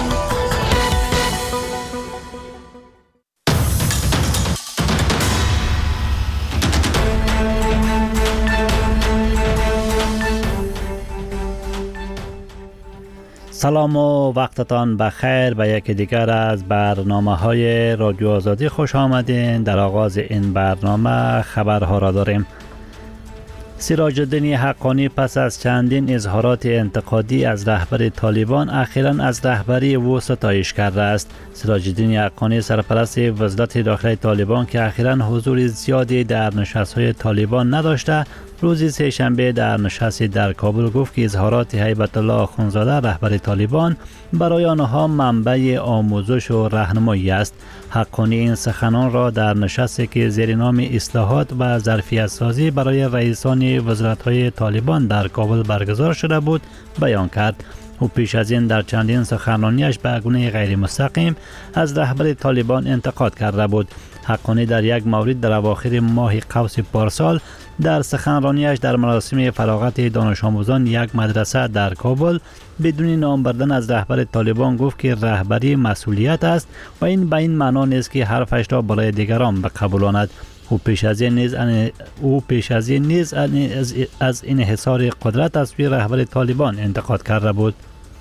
سلام و وقتتان بخیر. به یکی دیگر از برنامه های رادیو آزادی خوش آمدین. در آغاز این برنامه خبرها را داریم. سراج الدین حقانی پس از چندین اظهارات انتقادی از رهبر طالبان اخیراً از رهبری او ستایش کرده است. سراج الدین حقانی سرپرست وزارت داخلی طالبان که اخیراً حضور زیادی در نشست‌های طالبان نداشته، روز سه شنبه در نشستی در کابل گفت که اظهارات هیبت الله آخوندزاده رهبر طالبان برای آنها منبع آموزش و راهنمایی است. حقانی این سخنان را در نشستی که زیر نام اصلاحات و ظرفیت سازی برای رئیسان وزارت‌های طالبان در کابل برگزار شده بود بیان کرد. او پیش از این در چندین سخنرانیش به گونه غیر مستقیم از رهبر طالبان انتقاد کرده بود. حقانی در یک مورد در اواخر ماه قوس پارسال در سخنرانیش در مراسم فراغت دانش آموزان یک مدرسه در کابل بدون نام بردن از رهبر طالبان گفت که رهبری مسئولیت است و این به این معنا نیست که حرفش را برای دیگران بقبولاند. او پیش از این نیز او پیش از این نیز از انحصار قدرت از سوی رهبر طالبان انتقاد کرده بود.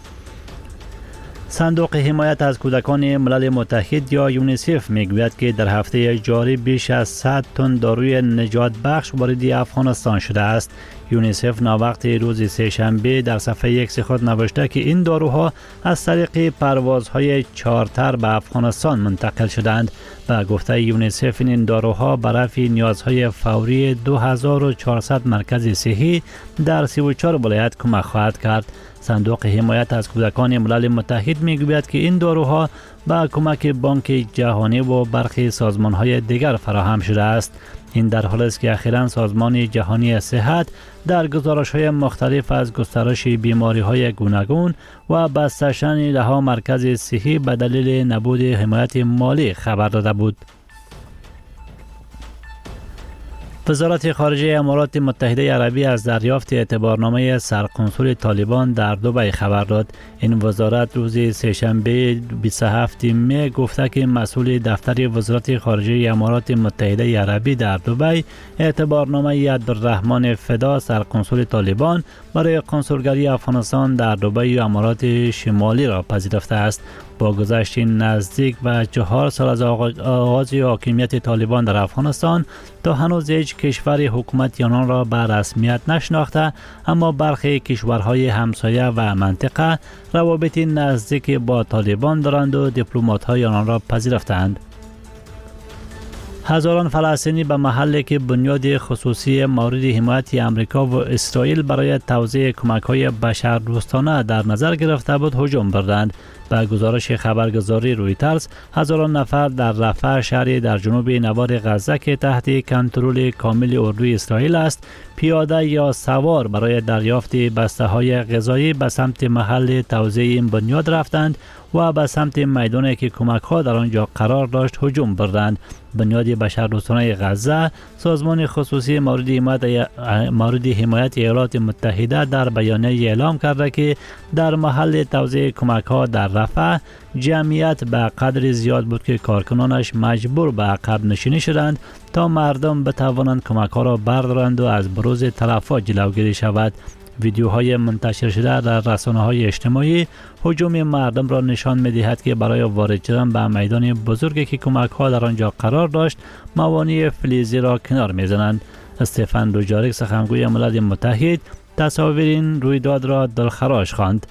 صندوق حمایت از کودکان ملل متحد یا یونیسف میگوید که در هفته جاری بیش از صد تن داروی نجات بخش وارد افغانستان شده است. یونیسف ناوقت روز سه شنبه در صفحه ایکس خود نوشته که این داروها از طریق پروازهای چارتر به افغانستان منتقل شدند. و گفته یونیسف این داروها به رفع نیازهای فوری دو هزار و چهارصد مرکز صحی در سی و چهار ولایت کمک خواهد کرد. صندوق حمایت از کودکان ملل متحد میگوید که این داروها با کمک بانک جهانی و برخی سازمان‌های دیگر فراهم شده است. این در حالی است که اخیراً سازمان جهانی صحت در گزارش‌های مختلف از گسترش بیماری‌های گوناگون و بسته شدن ده‌ها مرکز صحی به دلیل نبود حمایت مالی خبر داده بود. وزارت خارجه امارات متحده عربی از دریافت اعتبارنامه سرقنصل طالبان در دبی خبر داد. این وزارت روز سه‌شنبه بیست و هفتم می گفته که مسئول دفتر وزارت خارجه امارات متحده عربی در دبی اعتبارنامه عبدالرحمن فدا سرقنصل طالبان برای قنصلگری افغانستان در دبی و امارات شمالی را پذیرفته است. با گذشت نزدیک به چهار سال از آغاز حاکمیت طالبان در افغانستان تا هنوز هیچ کشور حکومت آنان را به رسمیت نشناخته، اما برخی کشورهای همسایه و منطقه روابط نزدیک با طالبان دارند و دیپلمات‌های آنان را پذیرفتند. هزاران فلسطینی به محلی که بنیاد خصوصی مورد حمایت امریکا و اسرائیل برای توزیع کمک‌های بشردوستانه در نظر گرفته بود هجوم بردند. به گزارش خبرگزاری رویترز، هزاران نفر در رفح شهری در جنوب نوار غزه که تحت کنترل کامل اردوی اسرائیل است، پیاده یا سوار برای دریافت بسته‌های غذایی به سمت محل توزیع این بنیاد رفتند و به سمت میدانی که کمک‌ها در آنجا قرار داشت هجوم بردند. بنیاد بشردوستانه غزه، سازمان خصوصی مورد حمایت مورد حمایت ایالات متحده در بیانیه اعلام کرده که در محل توزیع کمک‌ها در رفح جمعیت به قدر زیاد بود که کارکنانش مجبور به عقب نشینی شدند تا مردم بتوانند کمک‌ها را بردارند و از بروز تلفات جلوگیری شود. ویدیوهای منتشر شده در رسانه‌های اجتماعی هجوم مردم را نشان می‌دهد که برای وارد شدن به میدان بزرگی که کمک‌ها در آنجا قرار داشت موانع فلزی را کنار می‌زنند. استفان دوجاریک سخنگوی ملل متحد تصاویر این رویداد را دلخراش خواند.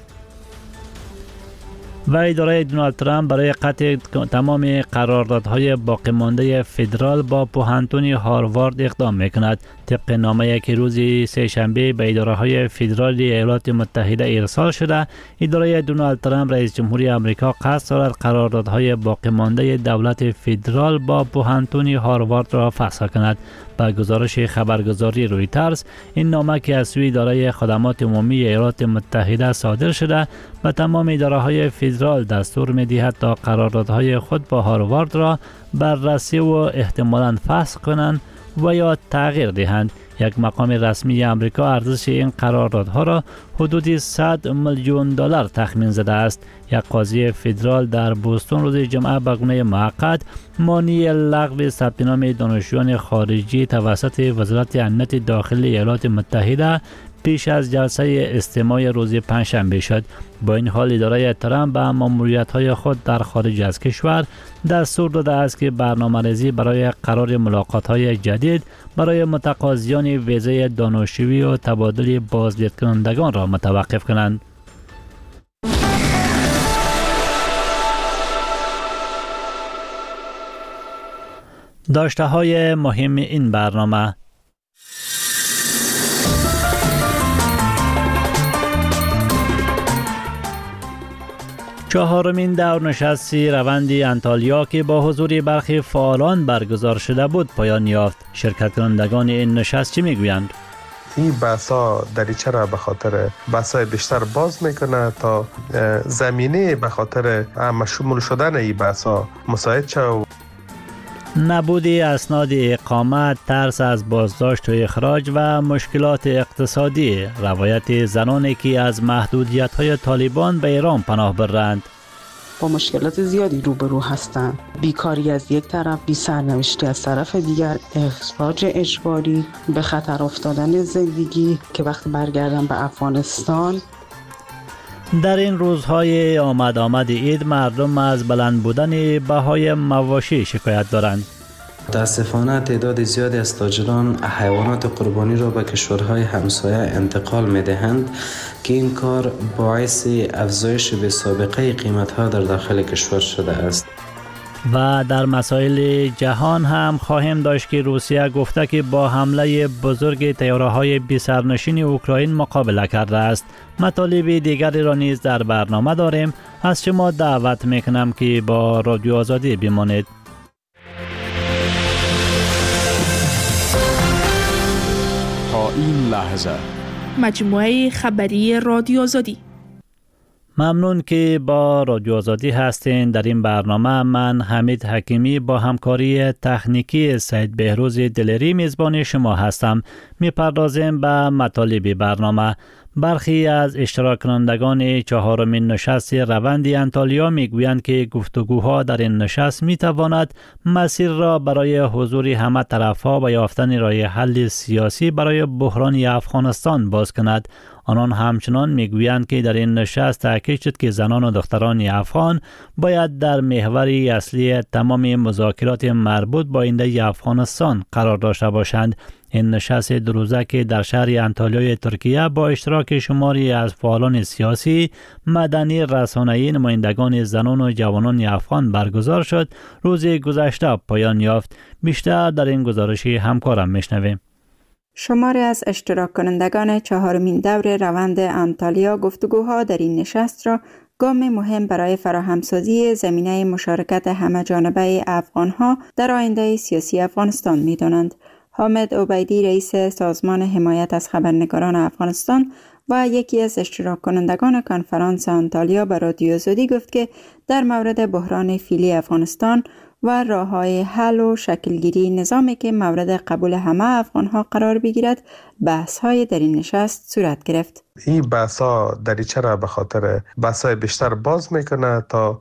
و اداره دونالد ترامپ برای قطع تمام قراردادهای باقی مانده فدرال با پوهنتون هاروارد اقدام میکند. طبق نامه‌ای که روز سه‌شنبه به اداره‌های فدرالی ایالات متحده ارسال شده، اداره دونالد ترامپ رئیس جمهوری آمریکا قصد دارد قراردادهای باقی مانده دولت فدرال با پوهنتون هاروارد را فسخ کند. با گزارش خبرگزاری رویترز، این نامه که از سوی اداره خدمات عمومی ایالات متحده صادر شده به تمام اداره‌های فدرال دستور می‌دهد تا قراردادهای خود با هاروارد را بررسی و احتمالاً فسخ کنند و یا تغییر دهند. یک مقام رسمی آمریکا ارزش این قراردادها را حدود صد میلیون دلار تخمین زده است. یک قاضی فدرال در بوستون روز جمعه به گونه موقت مانع لغو ثبت نام دانشجویان خارجی توسط وزارت امنیت داخلی ایالات متحده پیش از جلسه استماع روز پنجشنبه شد. با این حال اداره ترامپ به ماموریت‌های خود در خارج از کشور دستور داده است که برنامه‌ریزی برای قرار ملاقات‌های جدید برای متقاضیان ویزای دانشجویی و تبادل بازدیدکنندگان را متوقف کنند. داشته‌های مهم این برنامه: چهارمین دور نشست روند انطالیا که با حضور برخی فعالان برگزار شده بود پایان یافت. شرکت کنندگان این نشست چی میگویند؟ این بحثا دریچه را به خاطر بحثای بیشتر باز میکنه تا زمینه به خاطر مشمول شدن این بحثا مساعد شد. نبود اسناد اقامت، ترس از بازداشت و اخراج و مشکلات اقتصادی، روایت زنانی که از محدودیت‌های طالبان به ایران پناه برند. با مشکلات زیادی روبرو هستند. بیکاری از یک طرف، بی سرنوشتی از طرف دیگر، اخراج اجباری، به خطر افتادن زندگی که وقتی برگردن به افغانستان. در این روزهای آمد آمد عید مردم از بلند بودن بهای مواشی شکایت دارند. متاسفانه تعداد زیادی از تاجران حیوانات قربانی را به کشورهای همسایه انتقال می‌دهند که این کار باعث افزایش به سابقه قیمت‌ها در داخل کشور شده است. و در مسائل جهان هم خواهیم داشت که روسیه گفته که با حمله بزرگ طیاره‌های بی سرنشین اوکراین مقابله کرده است. مطالب دیگری را نیز در برنامه داریم. از شما دعوت میکنم که با رادیو آزادی بمانید. تا این لحظه مجموعه خبری رادیو آزادی. ممنون که با رادیو آزادی هستین. در این برنامه من حمید حکیمی با همکاری تکنیکی سید بهروز دلری میزبان شما هستم. میپردازیم به مطالب برنامه. برخی از اشتراک کنندگان چهارمین نشست روند انطالیا میگویند که گفتگوها در این نشست میتواند مسیر را برای حضور همه طرفها و یافتن راه حل سیاسی برای بحران افغانستان باز کند. آنان همچنان میگویند که در این نشست تاکید شد که زنان و دختران افغان باید در محور اصلی تمام مذاکرات مربوط با آینده افغانستان قرار داشته باشند. این نشست دو روزه که در شهر انطالیای ترکیه با اشتراک شماری از فعالان سیاسی، مدنی، رسانه‌ای، نمایندگان زنان و جوانان افغان برگزار شد، روز گذشته پایان یافت. بیشتر در این گزارش همکارم میشنویم. شماری از اشتراک کنندگان چهارمین دور روند انطالیا گفتگوها در این نشست را گام مهم برای فراهمسازی زمینه مشارکت همه‌جانبه افغانها در آینده سیاسی افغانستان می‌دانند. حامد عبیدی رئیس سازمان حمایت از خبرنگاران افغانستان و یکی از اشتراک کنندگان کنفرانس انطالیا به رادیو آزادی گفت که در مورد بحران فعلی افغانستان و راه‌های حل و شکلگیری نظامی که مورد قبول همه افغان‌ها قرار بگیرد بحث‌های در این نشست صورت گرفت. این بحث‌ها دریچه را به خاطر بحث‌های بیشتر باز میکنه تا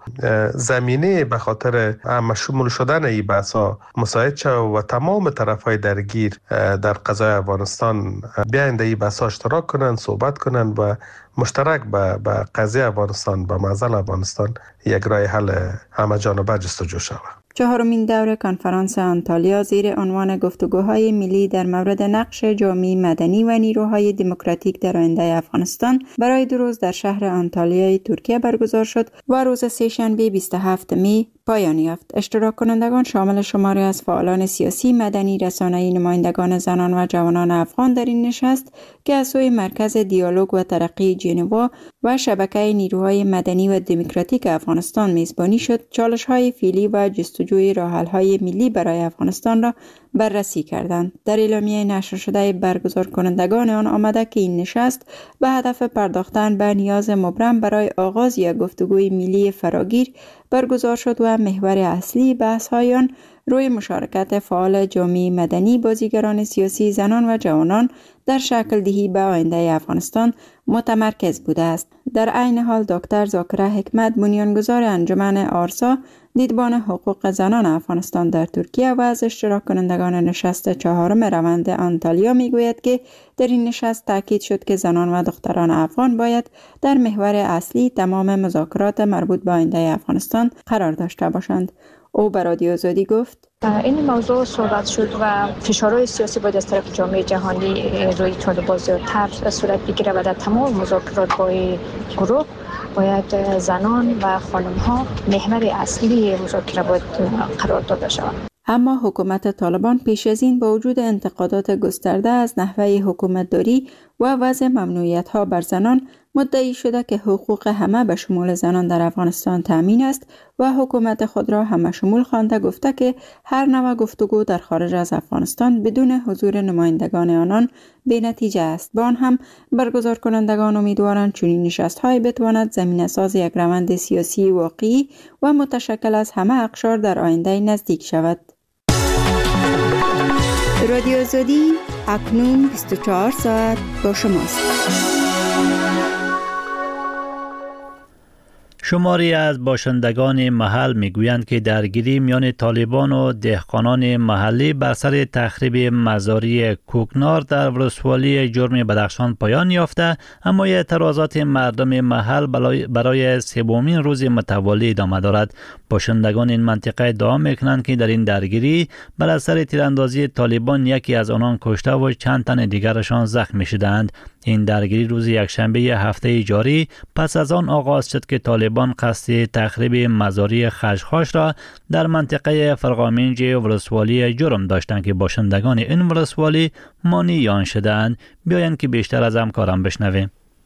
زمینه به خاطر مشمول شدن این بحث‌ها مساعد شود و تمام طرف‌های درگیر در قضای افغانستان بیاین در این بحث‌ها اشتراک کنند، صحبت کنند و مشترک به به قضیه افغانستان به معضل افغانستان یک راه حل همه جانبه جستجو شود. چهارمین دور کنفرانس آنتالیا زیر عنوان گفتگوهای ملی در مورد نقش جامعه مدنی و نیروهای دموکراتیک در آینده افغانستان برای دو روز در شهر آنتالیای ترکیه برگزار شد و روز سه‌شنبه بیست و هفتم می پایان یافت. اشتراک کنندگان شامل شماری از فعالان سیاسی، مدنی، رسانه‌ای، نمایندگان زنان و جوانان افغان در این نشست که از سوی مرکز دیالوگ و ترقی ژنوا و شبکه نیروهای مدنی و دموکراتیک افغانستان میزبانی شد، چالش‌های فعلی و جستجوی راه‌حل‌های ملی برای افغانستان را بررسی کردند. در اعلامیه نشر شده برگزار کنندگان آن آمده که این نشست به هدف پرداختن به نیاز مبرم برای آغاز یک گفتگوی ملی فراگیر برگزار شد و محور اصلی بحث‌های آن روی مشارکت فعال جامعه مدنی، بازیگران سیاسی، زنان و جوانان در شکل دهی به آینده افغانستان متمرکز بوده است. در عین حال دکتر ذاکره حکمت، بنیانگذار انجمن آرسا، دیدبان حقوق زنان افغانستان در ترکیه و از اشتراک کنندگان نشست چهارم روند آنتالیا میگوید که در این نشست تاکید شد که زنان و دختران افغان باید در محور اصلی تمام مذاکرات مربوط به آینده افغانستان قرار داشته باشند. او به رادیو آزادی گفت: این موضوع صحبت شد و فشارهای سیاسی باید از طرف جامعه جهانی روی طالبان زیادتر صورت بگیره و در تمام مذاکرات با گروه باید زنان و خانم ها محور اصلی مذاکره باید قرار داده شود. اما حکومت طالبان پیش از این با وجود انتقادات گسترده از نحوه حکومتداری و وضع ممنوعیت‌ها بر زنان مدعی شده که حقوق همه به شمول زنان در افغانستان تامین است و حکومت خود را همه شمول خوانده گفته که هر نوع گفتگو در خارج از افغانستان بدون حضور نمایندگان آنان بی‌نتیجه است. با آن هم برگزار کنندگان امیدوارند چنین نشست‌هایی بتواند زمینه‌ساز یک روند سیاسی واقعی و متشکل از همه اقشار در آینده نزدیک شود. رادیو آزادی اکنون بیست و چهار ساعت با شماست. شماری از باشندگان محل میگویند که درگیری میان طالبان و دهقانان محلی بر سر تخریب مزاری کوکنار در ولسوالی جرم بدخشان پایان یافته، اما اعتراضات مردم محل برای سومین روز متوالی ادامه دارد. باشندگان این منطقه ادعا میکنند که در این درگیری بر اثر تیراندازی طالبان یکی از آنان کشته و چند تن دیگرشان زخمی شدند. این درگیری روز یکشنبه هفته جاری پس از آن آغاز شد که طالبان قصد تخریب مزاری خشخاش را در منطقه فرقامنج ولسوالی جرم داشتند که باشندگان این ولسوالی مانع آن شدند. بیایند که بیشتر از همکارم بشنویم.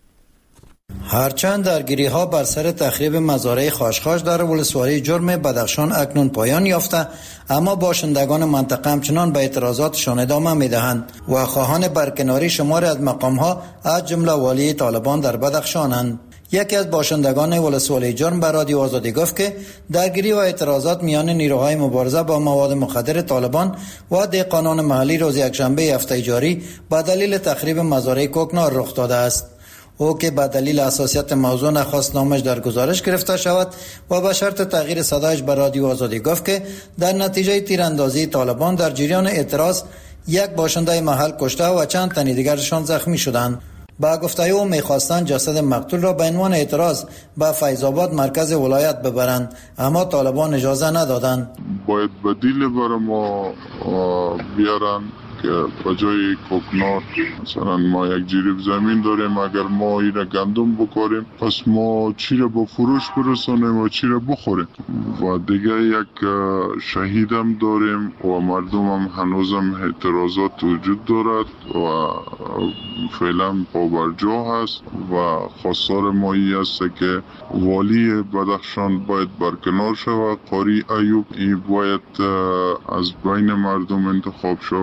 هرچند درگیری ها بر سر تخریب مزارع خاشخاش در ولسوالی جرم بدخشان اکنون پایان یافته، اما باشندگان منطقه همچنان به اعتراضاتشان ادامه میدهند و خواهان برکناری شماری از مقام ها از جمله والی طالبان در بدخشانند. یکی از باشندگان ولسوالی جرم به رادیو آزادی گفت که درگیری و اعتراضات میان نیروهای مبارزه با مواد مخدر طالبان و دهقانان محلی روز یکشنبه هفته جاری به دلیل تخریب مزارع کوکنار رخ داده است. او که به دلیل حساسیت موضوع نخواست نامش در گزارش گرفته شود و به شرط تغییر صدایش به رادیو آزادی گفت که در نتیجه تیراندازی طالبان در جریان اعتراض یک باشنده محل کشته و چند تن دیگرشان زخمی شدند. با گفته او می‌خواستند جسد مقتول را به عنوان اعتراض به فیض آباد مرکز ولایت ببرند، اما طالبان اجازه ندادند. باید بدیل برای ما بیارن که بجای کوکنار مثلا ما یک جریب زمین داریم، اگر ما ایره گندم بکاریم پس ما چی را با فروش برسانیم و چی را بخوریم. و دیگه یک شهیدم داریم و مردم هم هنوزم اعتراضات وجود دارد و فعلا پابرجا هست و خواستار ما ای است که والی بدخشان باید برکنار شود. قاری ایوب ای باید از بین مردم انتخاب شود.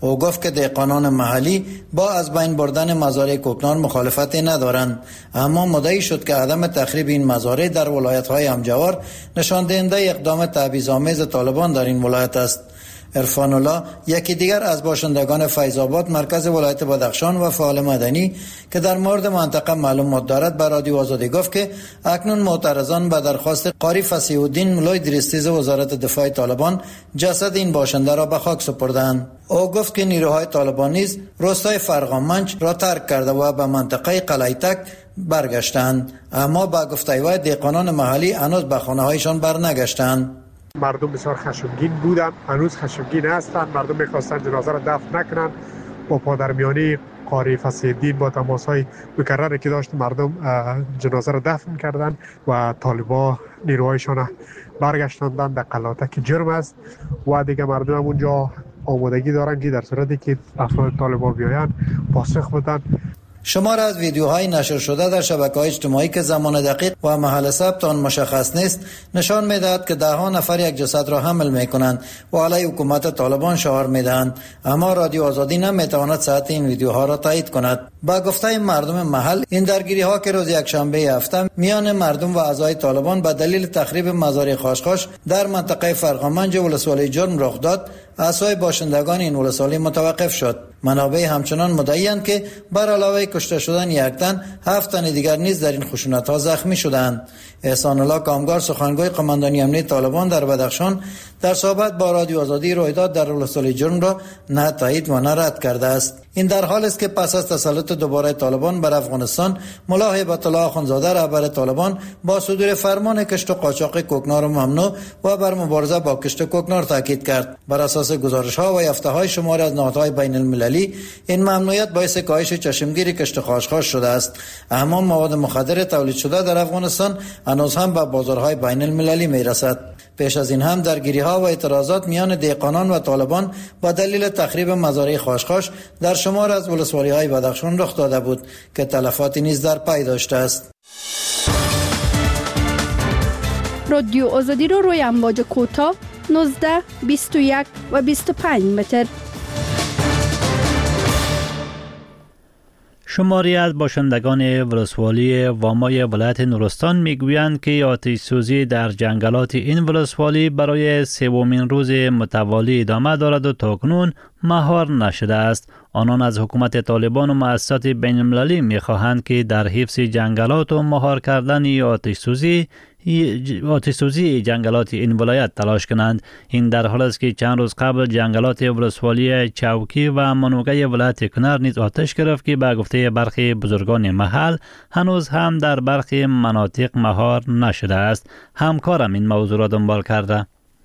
او گفت که دهقانان محلی با از بین بردن مزارع کوکنار مخالفتی ندارند، اما مدعی شد که عدم تخریب این مزارع در ولایت‌های همجوار نشان دهنده اقدام تبعیض‌آمیز طالبان در این ولایت است. عرفان الله، یکی دیگر از باشندگان فیض آباد مرکز ولایت بدخشان و فعال مدنی که در مورد منطقه معلومات دارد، به رادیو آزادی گفت که اکنون معترضان به درخواست قاری فصیح الدین مولای دریستیز وزارت دفاع طالبان جسد این باشنده را به خاک سپردند. او گفت که نیروهای طالبان نیز روستای فرغامنج را ترک کرده و به منطقه قلعیتک برگشتند، اما با گفته وی دهقانان محلی هنوز به خانه‌هایشان برنگشتند. مردم بسیار خشمگین بودند، هنوز خشمگین هستند. مردم می‌خواستند جنازه را دفن نکنند. با پادرمیانی قاری فصیح الدین با تماس‌های مکرری که داشت مردم جنازه را دفن کردند و طالبان نیروهایشان برگشتاندند. در قلعه‌تک جرم است و دیگه مردم اونجا آمادگی دارند که در صورتی که افراد طالبان بیایند پاسخ بدن. شمار از ویدیوهای نشر شده در شبکه‌های اجتماعی که زمان دقیق و محل ثبت آن مشخص نیست نشان می‌دهد که ده ها نفر یک جسد را حمل می‌کنند و علیه حکومت طالبان شعار می‌دهند، اما رادیو آزادی نمی‌تواند صحت این ویدیوها را تایید کند. با گفته مردم محل، این درگیری‌ها که روز یکشنبه هفته میان مردم و اعضای طالبان به دلیل تخریب مزارع خاشخاش در منطقه فرغامنج ولسوالی جرم رخ داد، اعضای باشندگان این ولسوالی متوقف شد. منابع همچنان مدعی‌اند که بر علاوه کشته شدن یک تن، هفت تن دیگر نیز در این خشونت‌ها زخمی شدند. احسان الله کامگار، سخنگوی قماندانی امنیتی طالبان در بدخشان، در صحبت با رادیو آزادی رویداد در ولسوالی جرم را نه تایید و نه رد کرده است. این در حالی است که پس از تسلط دوباره طالبان بر افغانستان، ملا هیبت الله اخندزاده رهبر طالبان با صدور فرمان کشت و قاچاق کوکنار ممنوع و بر مبارزه با کشت کوکنار تاکید کرد. بر اساس گزارش‌ها و یافته‌های شماری از نهادهای بین المللی، این ممنوعیت باعث کاهش چشمگیری کشت خاشخاش شده است، اما مواد مخدر تولید شده در افغانستان هنوز هم به بازارهای بین المللی میرسد. پیش از این هم درگیری‌ها و اعتراضات میان دهقانان و طالبان با دلیل تخریب مزارع خاشخاش در شمار از ولسوالی‌های بدخشان رخ داده بود که تلفاتی نیز در پی داشته است. رادیو آزادی رو روی امواج کوتاه نوزده، بیست و یک و بیست و پنج متر. شماری از باشندگان ولسوالی وامای ولایت نورستان میگویند که آتش سوزی در جنگلات این ولسوالی برای سومین روز متوالی ادامه دارد و تاکنون مهار نشده است. آنان از حکومت طالبان و مؤسسات بین المللی میخواهند که در حفظ جنگلات و مهار کردن آتش سوزی آتش سوزی جنگلات این ولایت تلاش کنند. این در حال است که چند روز قبل جنگلات ولسوالی چوکی و منوگه ولایت کنر نیز آتش گرفت که به گفته برخی بزرگان محل هنوز هم در برخی مناطق مهار نشده است. همکارم این موضوع را دنبال کرده.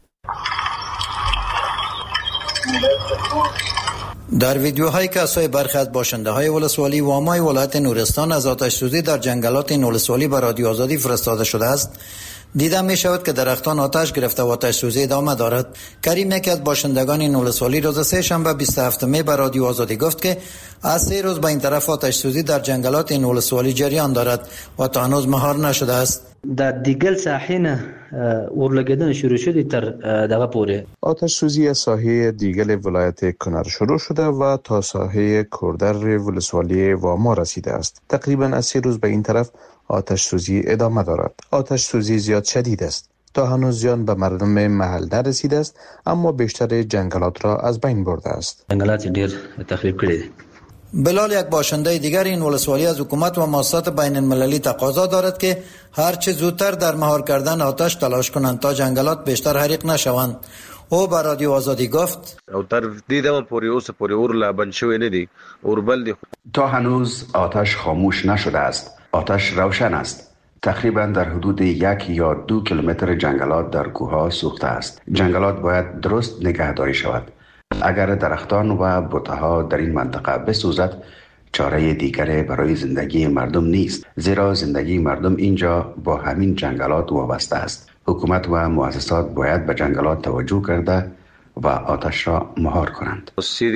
در ویدیوهایی که اسای برخی از باشنده های ولسوالی وامای ولایت نورستان از آتش سوزی در جنگلات این ولسوالی به رادیو آزادی فرستاده شده است، دیده می شود که درختان آتش گرفته و آتش سوزی ادامه دارد. کریم، یکی از باشندگان این ولسوالی، روز سه شنبه بیست و هفتم می به رادیو آزادی گفت که از سه روز به این طرف آتش سوزی در جنگلات این ولسوالی جریان دارد و تا هنوز مهار نشده است. در دیگل ساحه اورلگدن شروع شده تر دغه پوره. آتش سوزی ساحه دیگل ولایت کنر شروع شده و تا ساحه کوردر ولسوالی واما رسیده است. تقریبا از سه روز به این طرف آتش سوزی ادامه دارد. آتش سوزی زیاد شدید است. تا هنوز زیان به مردم محل نرسیده است، اما بیشتر جنگلات را از بین برده است. جنگلات ډیر تخریب کړي. بلال، یک باشنده دیگر این ولسوالی، از حکومت و مؤسسات بین المللی تقاضا دارد که هر چه زودتر در مهار کردن آتش تلاش کنند تا جنگلات بیشتر حریق نشوند. او به رادیو آزادی گفت او تر دې دمه پورې اوس پورې اور لا بند شوی نه دی، اور بل دی. تا هنوز آتش خاموش نشده است. آتش روشن است. تقریبا در حدود یک یا دو کیلومتر جنگلات در کوه‌ها سوخته است. جنگلات باید درست نگهداری شود. اگر درختان و بوته‌ها در این منطقه بسوزد، چاره دیگری برای زندگی مردم نیست، زیرا زندگی مردم اینجا با همین جنگلات وابسته است. حکومت و مؤسسات باید به جنگلات توجه کرده و آتش را مهار کنند.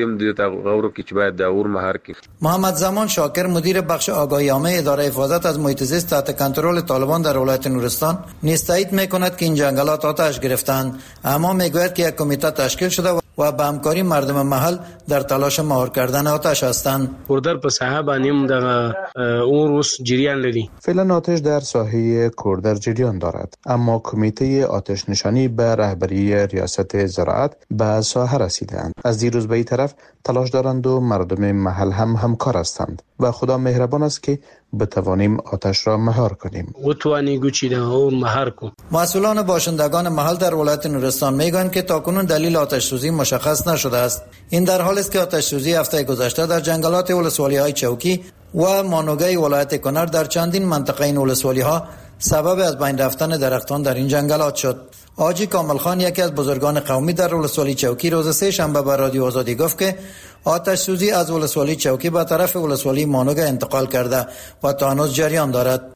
محمد زمان شاکر، مدیر بخش آگاهی عامه اداره حفاظت از محیط زیست تحت کنترل طالبان در ولایت نورستان، نیز تایید میکند که این جنگلات آتش گرفتند، اما میگوید که یک کمیته تشکیل شده و به همکاری مردم محل در تلاش مهار کردن آتش هستند. کوردر په ساحه باندې هم د اور اوس جریان لري. فعلا آتش در ساحه کوردر جریان دارد، اما کمیته آتش نشانی به رهبری ریاست زراعت به ساحه رسیدند. از دیروز به این طرف تلاش دارند و مردم محل هم همکار هستند و خدا مهربان است که بتوانیم آتش را مهار کنیم. مسئولان باشندگان محل در ولایت نورستان میگویند که تاکنون دلیل آتش سوزی مشخص نشده است. این در حالی است که آتش سوزی هفته گذشته در جنگلات ولسوالی‌های چوکی و مانوگای ولایت کنر در چندین منطقه این ولسوالی‌ها سبب از بین رفتن درختان در این جنگلات شد. آجی کامل خان یکی از بزرگان قومی در ولسوالی چوکی روز سه شنبه به رادیو آزادی گفت که آتش سوزی از ولسوالی چوکی به طرف ولسوالی مانوگا انتقال کرده و تا هنوز جریان دارد.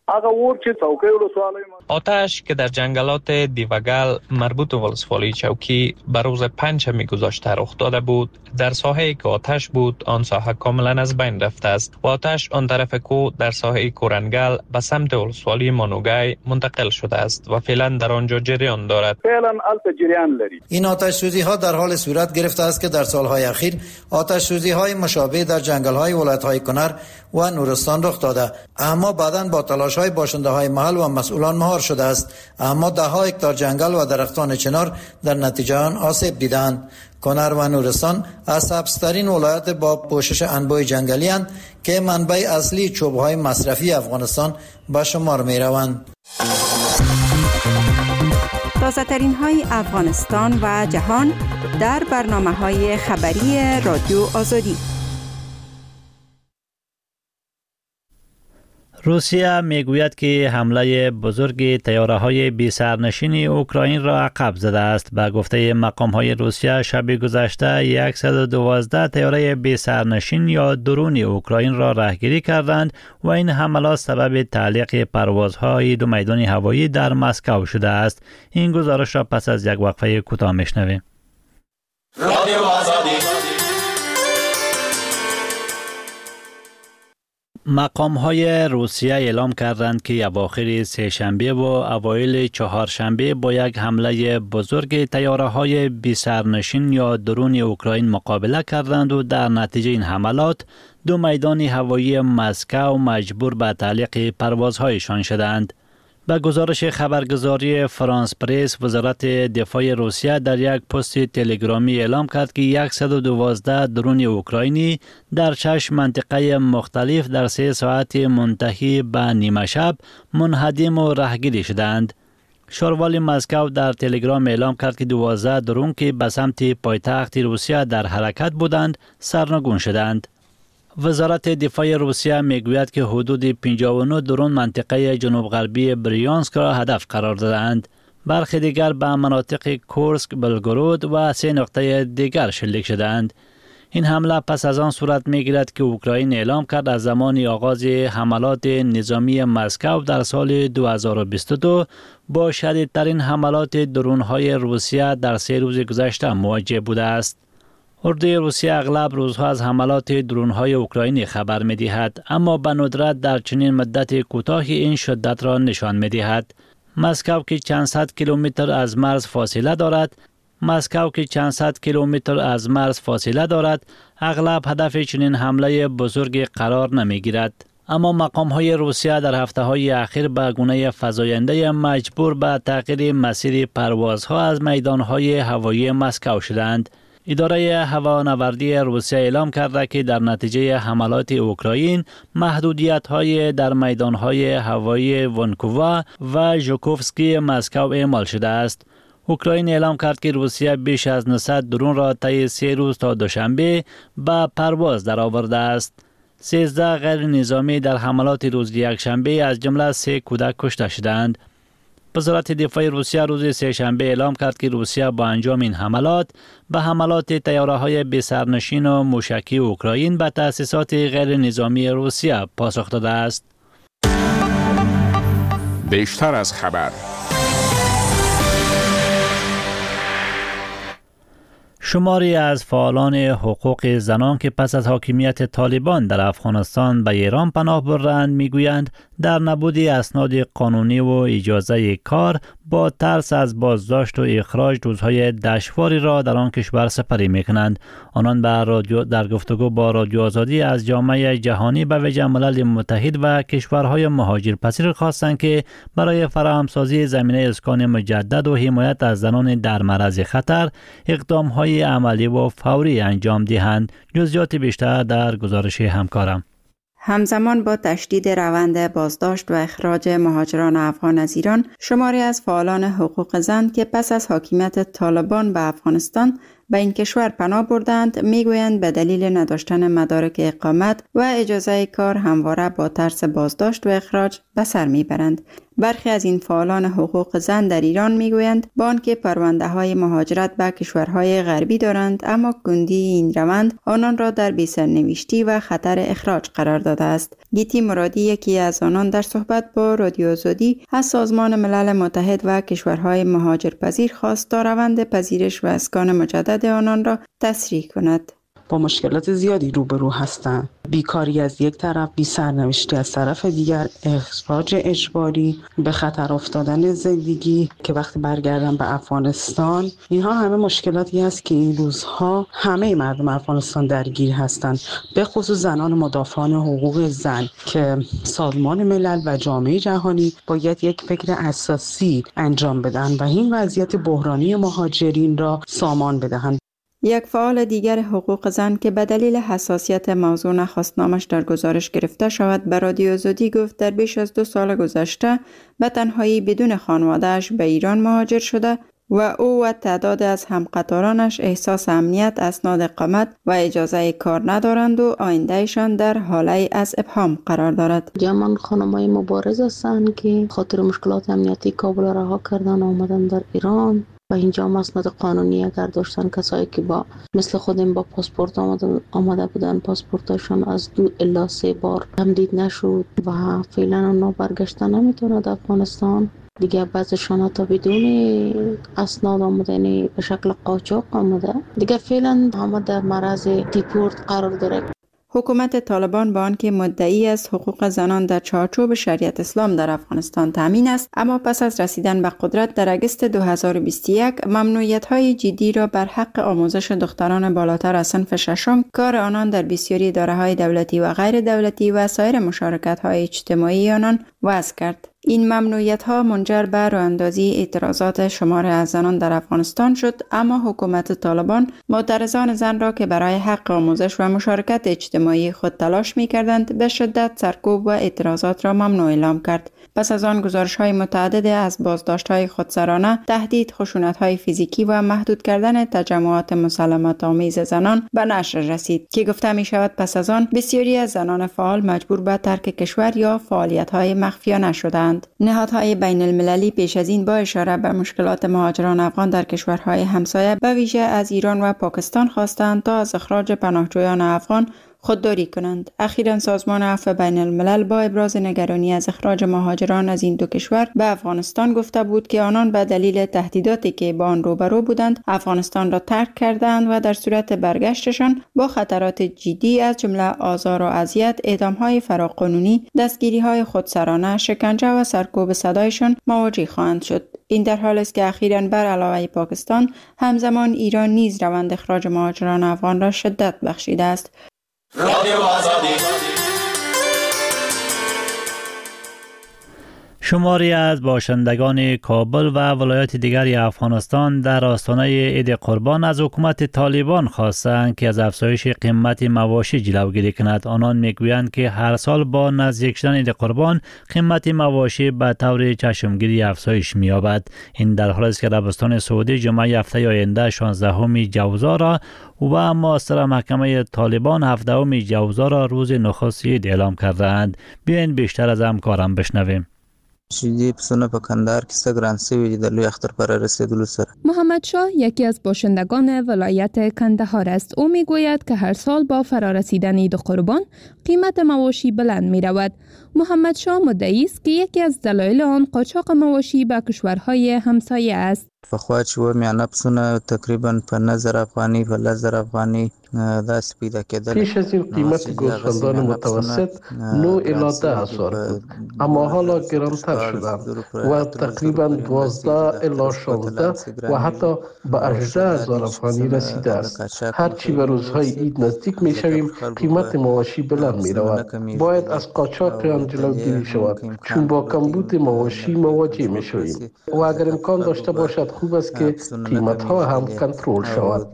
آتش که در جنگلات دیوگل مربوط به ولسوالی چوکی بر روز پنجشنبه گذشته رخ داده بود، در ساحه‌ای که آتش بود آن ساحه کاملا از بین رفته است و آتش آن طرف کو در ساحه کورنگل به سمت ولسوالی مانوگای منتقل شده است و فعلا در آنجا جریان دارد. فعلا البته جریان لري. این آتش سوزی ها در حال صورت گرفته است که در سالهای اخیر آتش سوزی های مشابه در جنگل های ولایت های کنر و نورستان رخ داده، اما بعداً با تلاش های باشنده های محل و مسئولان مهار شده است. اما ده ها هکتار جنگل و درختان چنار در نتیجه آن آسیب دیدند. کنر و نورستان از سبزترین ولایت با پوشش انبوه جنگلی اند که منبع اصلی چوبهای مصرفی افغانستان به شمار می روند. تازه ترین های افغانستان و جهان در برنامه های خبری رادیو آزادی. روسیه میگوید که حمله بزرگ طیاره‌های بی سرنشین اوکراین را عقب زده است. به گفته مقام‌های روسیه شب گذشته صد و دوازده طیاره بی سرنشین یا درون اوکراین را رهگیری کردند و این حملات سبب تعلیق پروازهای دو میدان هوایی در مسکو شده است. این گزارش را پس از یک وقفه کوتاه میشنویم. رادیو آزادی. مقام‌های روسیه اعلام کردند که اواخر سه‌شنبه و اوایل چهارشنبه با یک حمله بزرگ طیاره‌های بی سرنشین یا درون اوکراین مقابله کردند و در نتیجه این حملات دو میدان هوایی مسکو مجبور به تعلیق پروازهایشان شدند. به گزارش خبرگزاری فرانس پرس، وزارت دفاع روسیه در یک پست تلگرامی اعلام کرد که صد و دوازده درون اوکراینی در شش منطقه مختلف در سه ساعت منتهی به نیمه شب منهدم و رهگیری شدند. شاروالی مسکو در تلگرام اعلام کرد که دوازده درون که به سمت پایتخت روسیه در حرکت بودند سرنگون شدند. وزارت دفاع روسیه میگوید که حدود پنجاه و نه درون منطقه جنوب غربی بریانسک را هدف قرار دادند. برخی دیگر به مناطق کورسک، بلگورود و سه نقطه دیگر شلیک شدند. این حمله پس از آن صورت میگیرد که اوکراین اعلام کرد از زمان آغاز حملات نظامی مسکو در سال دو هزار و بیست و دو با شدیدترین حملات درون‌های روسیه در سه روز گذشته مواجه بوده است. اردوی روسیه اغلب روزها از حملات درون‌های اوکراینی خبر می‌دهد، اما به ندرت در چنین مدت کوتاهی این شدت را نشان می‌دهد. مسکو که چند صد کیلومتر از مرز فاصله دارد، مسکو که چند صد کیلومتر از مرز فاصله دارد، اغلب هدف چنین حمله بزرگ قرار نمی‌گیرد. اما مقام‌های روسیه در هفته‌های اخیر به گونه فزاینده مجبور به تغییر مسیر پروازها از میدان‌های هوایی مسکو شدند. اداره هوانوردی روسیه اعلام کرده که در نتیجه حملات اوکراین محدودیت‌های در میدان‌های هوایی ونکوور و ژوکوفسکی مسکو اعمال شده است. اوکراین اعلام کرد که روسیه بیش از نهصد درون را طی سه روز تا دوشنبه به پرواز درآورده است. سیزده غیر نظامی در حملات روز یکشنبه از جمله سه کودک کشته شدند. وزارت دفاع روسیه روز سه‌شنبه اعلام کرد که روسیه با انجام این حملات به حملات طیاره‌های بی سرنشین و موشکی اوکراین به تأسیسات غیر نظامی روسیه پاسخ داده است. بیشتر از خبر. شماری از فعالان حقوق زنان که پس از حاکمیت طالبان در افغانستان به ایران پناه بردند میگویند در نبود اسناد قانونی و اجازه کار با ترس از بازداشت و اخراج روزهای دشواری را در آن کشور سپری میکنند. آنان بر رادیو در گفتگو با رادیو آزادی از جامعه جهانی به ویژه ملل متحد و کشورهای مهاجرپذیر خواستند که برای فراهمسازی زمینه اسکان مجدد و حمایت از زنان در معرض خطر اقدام‌های عملی و فوری انجام دهند. جزئیات بیشتر در گزارش همکارم. همزمان با تشدید روند بازداشت و اخراج مهاجران افغان از ایران، شماری از فعالان حقوق زن که پس از حاکمیت طالبان به افغانستان به این کشور پناه بردند میگویند به دلیل نداشتن مدارک اقامت و اجازه کار همواره با ترس بازداشت و اخراج به سر میبرند. برخی از این فعالان حقوق زن در ایران میگویند با آنکه پرونده های مهاجرت به کشورهای غربی دارند، اما کندی این روند آنان را در بی‌سرنوشتی و خطر اخراج قرار داده است. گیتی مرادی یکی از آنان در صحبت با رادیو آزادی از سازمان ملل متحد و کشورهای مهاجرپذیر خواست تا روند پذیرش و اسکان مجدد آنان را تسریع کند. با مشکلات زیادی روبرو هستند. بیکاری از یک طرف، بی سرنوشتی از طرف دیگر، اخراج اجباری، به خطر افتادن زندگی که وقتی برگردن به افغانستان، اینها همه مشکلاتی است که این روزها همه مردم افغانستان درگیر هستند، به خصوص زنان مدافعان حقوق زن که سازمان ملل و جامعه جهانی باید یک فکر اساسی انجام بدن و این وضعیت بحرانی مهاجرین را سامان بدهند. یک فعال دیگر حقوق زن که به دلیل حساسیت موضوع نخواست نامش در گزارش گرفته شود به رادیو آزادی گفت در بیش از دو سال گذشته به تنهایی بدون خانواده‌اش به ایران مهاجر شده و او و تعداد از همقطارانش احساس امنیت، اسناد اقامت و اجازه کار ندارند و آیندهشان در حاله از ابهام قرار دارد. جمعاً خانم‌های مبارز هستند که خاطر مشکلات امنیتی کابل را رها کردن آمدن در ایران و اینجا مسند قانونی اگر داشتن، کسایی که با مثل خودم با پاسپورت آمده, آمده بودن، پاسپورتشان از دو الی سه بار تمدید نشد و فعلا اونا برگشتن نمیتونند افغانستان. دیگه بعضشان تا بدون اسناد آمدن به شکل قاچاق آمده، دیگه فعلا همه در معرض دیپورت قرار داره. حکومت طالبان با آنکه مدعی از حقوق زنان در چارچوب شریعت اسلام در افغانستان تامین است، اما پس از رسیدن به قدرت در اگست دو هزار و بیست و یک ممنوعیت‌های جدی را بر حق آموزش دختران بالاتر از صنف ششم، کار آنان در بسیاری اداره‌های دولتی و غیر دولتی و سایر مشارکت‌های اجتماعی آنان وضع کرد. این ممنوعیت‌ها منجر به راه‌اندازی اعتراضات شمار از زنان در افغانستان شد، اما حکومت طالبان معترضان زن را که برای حق آموزش و مشارکت اجتماعی خود تلاش می‌کردند به شدت سرکوب و اعتراضات را ممنوع اعلام کرد. پس از آن گزارش‌های متعدد از بازداشت‌های خودسرانه، تهدید، خشونت‌های فیزیکی و محدود کردن تجمعات مسالمت‌آمیز زنان به نشر رسید که گفته می‌شود پس از آن بسیاری از زنان فعال مجبور به ترک کشور یا فعالیت‌های مخفیانه شدند. نهادهای بین المللی پیش از این با اشاره به مشکلات مهاجران افغان در کشورهای همسایه به ویژه از ایران و پاکستان خواستند تا از اخراج پناهجویان افغان خودداری کنند. اخیراً سازمان عفو بین الملل با ابراز نگرانی از اخراج مهاجران از این دو کشور به افغانستان گفته بود که آنان به دلیل تهدیداتی که با آن روبرو بودند افغانستان را ترک کردند و در صورت برگشتشان با خطرات جدی از جمله آزار و اذیت، اعدام‌های فراقانونی، دستگیری‌های خودسرانه، شکنجه و سرکوب صدایشان مواجه خواهند شد. این در حالی است که اخیراً بر علاوه پاکستان همزمان ایران نیز روند اخراج مهاجران افغان را شدت بخشیده است. رادیو آزادی. شماری از باشندگان کابل و ولایات دیگری افغانستان در آستانه عید قربان از حکومت طالبان خواستند که از افزایش قیمت مواشی جلوگیری کند. آنان میگویند که هر سال با نزدیک شدن عید قربان قیمت مواشی به طور چشمگیری افزایش می‌یابد. این در حالی است که عربستان سعودی جمعه هفته آینده شانزدهم جوزا را و معاصر محکمه طالبان هفدهم جوزا را روز نخست عید اعلام کردند. بیاین بیشتر از همکارم بشنویم. شیدی پسونه په کندهار کې څه ګران سوي دي د لوی اختر پر رسیدلو سره. محمد شاه یکی از باشندگان ولایت کندهار است. او میگوید که هر سال با فرارسیدن عید قربان قیمت مواشی بلند می رود. محمد شاه مدعی است که یکی از دلایل آن قاچاق مواشی به کشورهای همسایه است. پخوا چې و میانه پسونه تقریبا په نظر افغاني په لزر افغاني داسې پیدا کېدل. پیش از این قیمت گوسفندان متوسط نه الی ده هزار بود، اما حالا گرانتر شدند و تقریبا دوازده الی شانزده و حتی به هجده هزار افغانی رسیده است. هرچی به روزهای عید نزدیک می شویم قیمت مواشی بلند می رود. باید از قاچاق آن جلوگیری شود، چون با کمبود مواشی مواجه می شویم و اگر امکان داشته باشد خوب است که قیمت ها هم کنترل شود.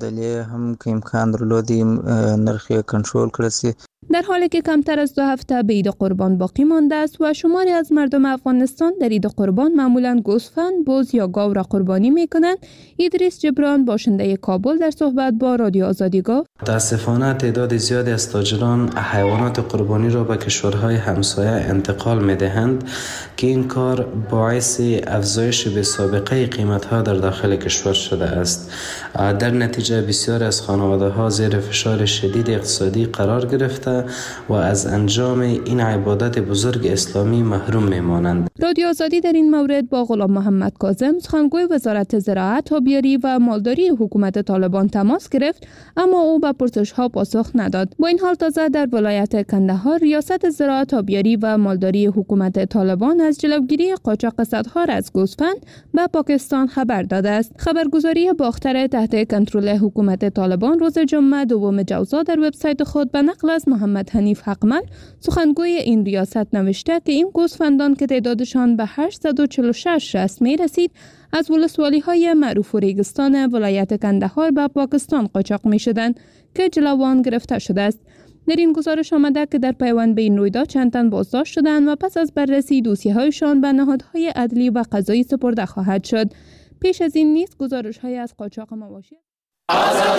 نرخ کنترل کړي. در حالی که کمتر از دو هفته به عید قربان باقی مانده است و شماری از مردم افغانستان در عید قربان معمولا گوسفند، بز یا گاو را قربانی میکنند، ادریس جبران باشنده کابل در صحبت با رادیو آزادی گفت: متاسفانه تعداد زیادی از تاجران حیوانات قربانی را به کشورهای همسایه انتقال میدهند که این کار باعث افزایش به سابقه قیمت‌ها در داخل کشور شده است. در نتیجه بسیاری از خانواده‌ها زیر فشار شدید اقتصادی قرار گرفته و از انجام این عبادت بزرگ اسلامی محروم میمانند. رادیو آزادی در این مورد با غلام محمد کاظم، سخنگوی وزارت زراعت، آبیاری و مالداری حکومت طالبان تماس گرفت، اما او به پرسش‌ها پاسخ نداد. با این حال تازه در ولایت کندهار ریاست زراعت، آبیاری و مالداری حکومت طالبان از جلوگیری قاچاق صدها از گوسفند به پاکستان خبر داده است. خبرگزاری باختر تحت کنترل حکومت طالبان روز جمعه دوم جوزا در وبسایت خود به نقل از محمد حنیف حقمل، سخنگوی این ریاست، نوشته که این گوسفندان که تعدادشان به هشتصد و چهل و شش راس می رسید از ولسوالی‌های معروف و ریگستان ولایت کندهار به پاکستان قاچاق می شدند که جلوان گرفته شده است. در این گزارش آمده که در پیوند به این رویداد چند تن بازداشت شدند و پس از بررسی دوسیه‌هایشان به نهادهای عدلی و قضایی سپرده خواهد شد. پیش از این نیز گزارش‌های از قاچاق مواشی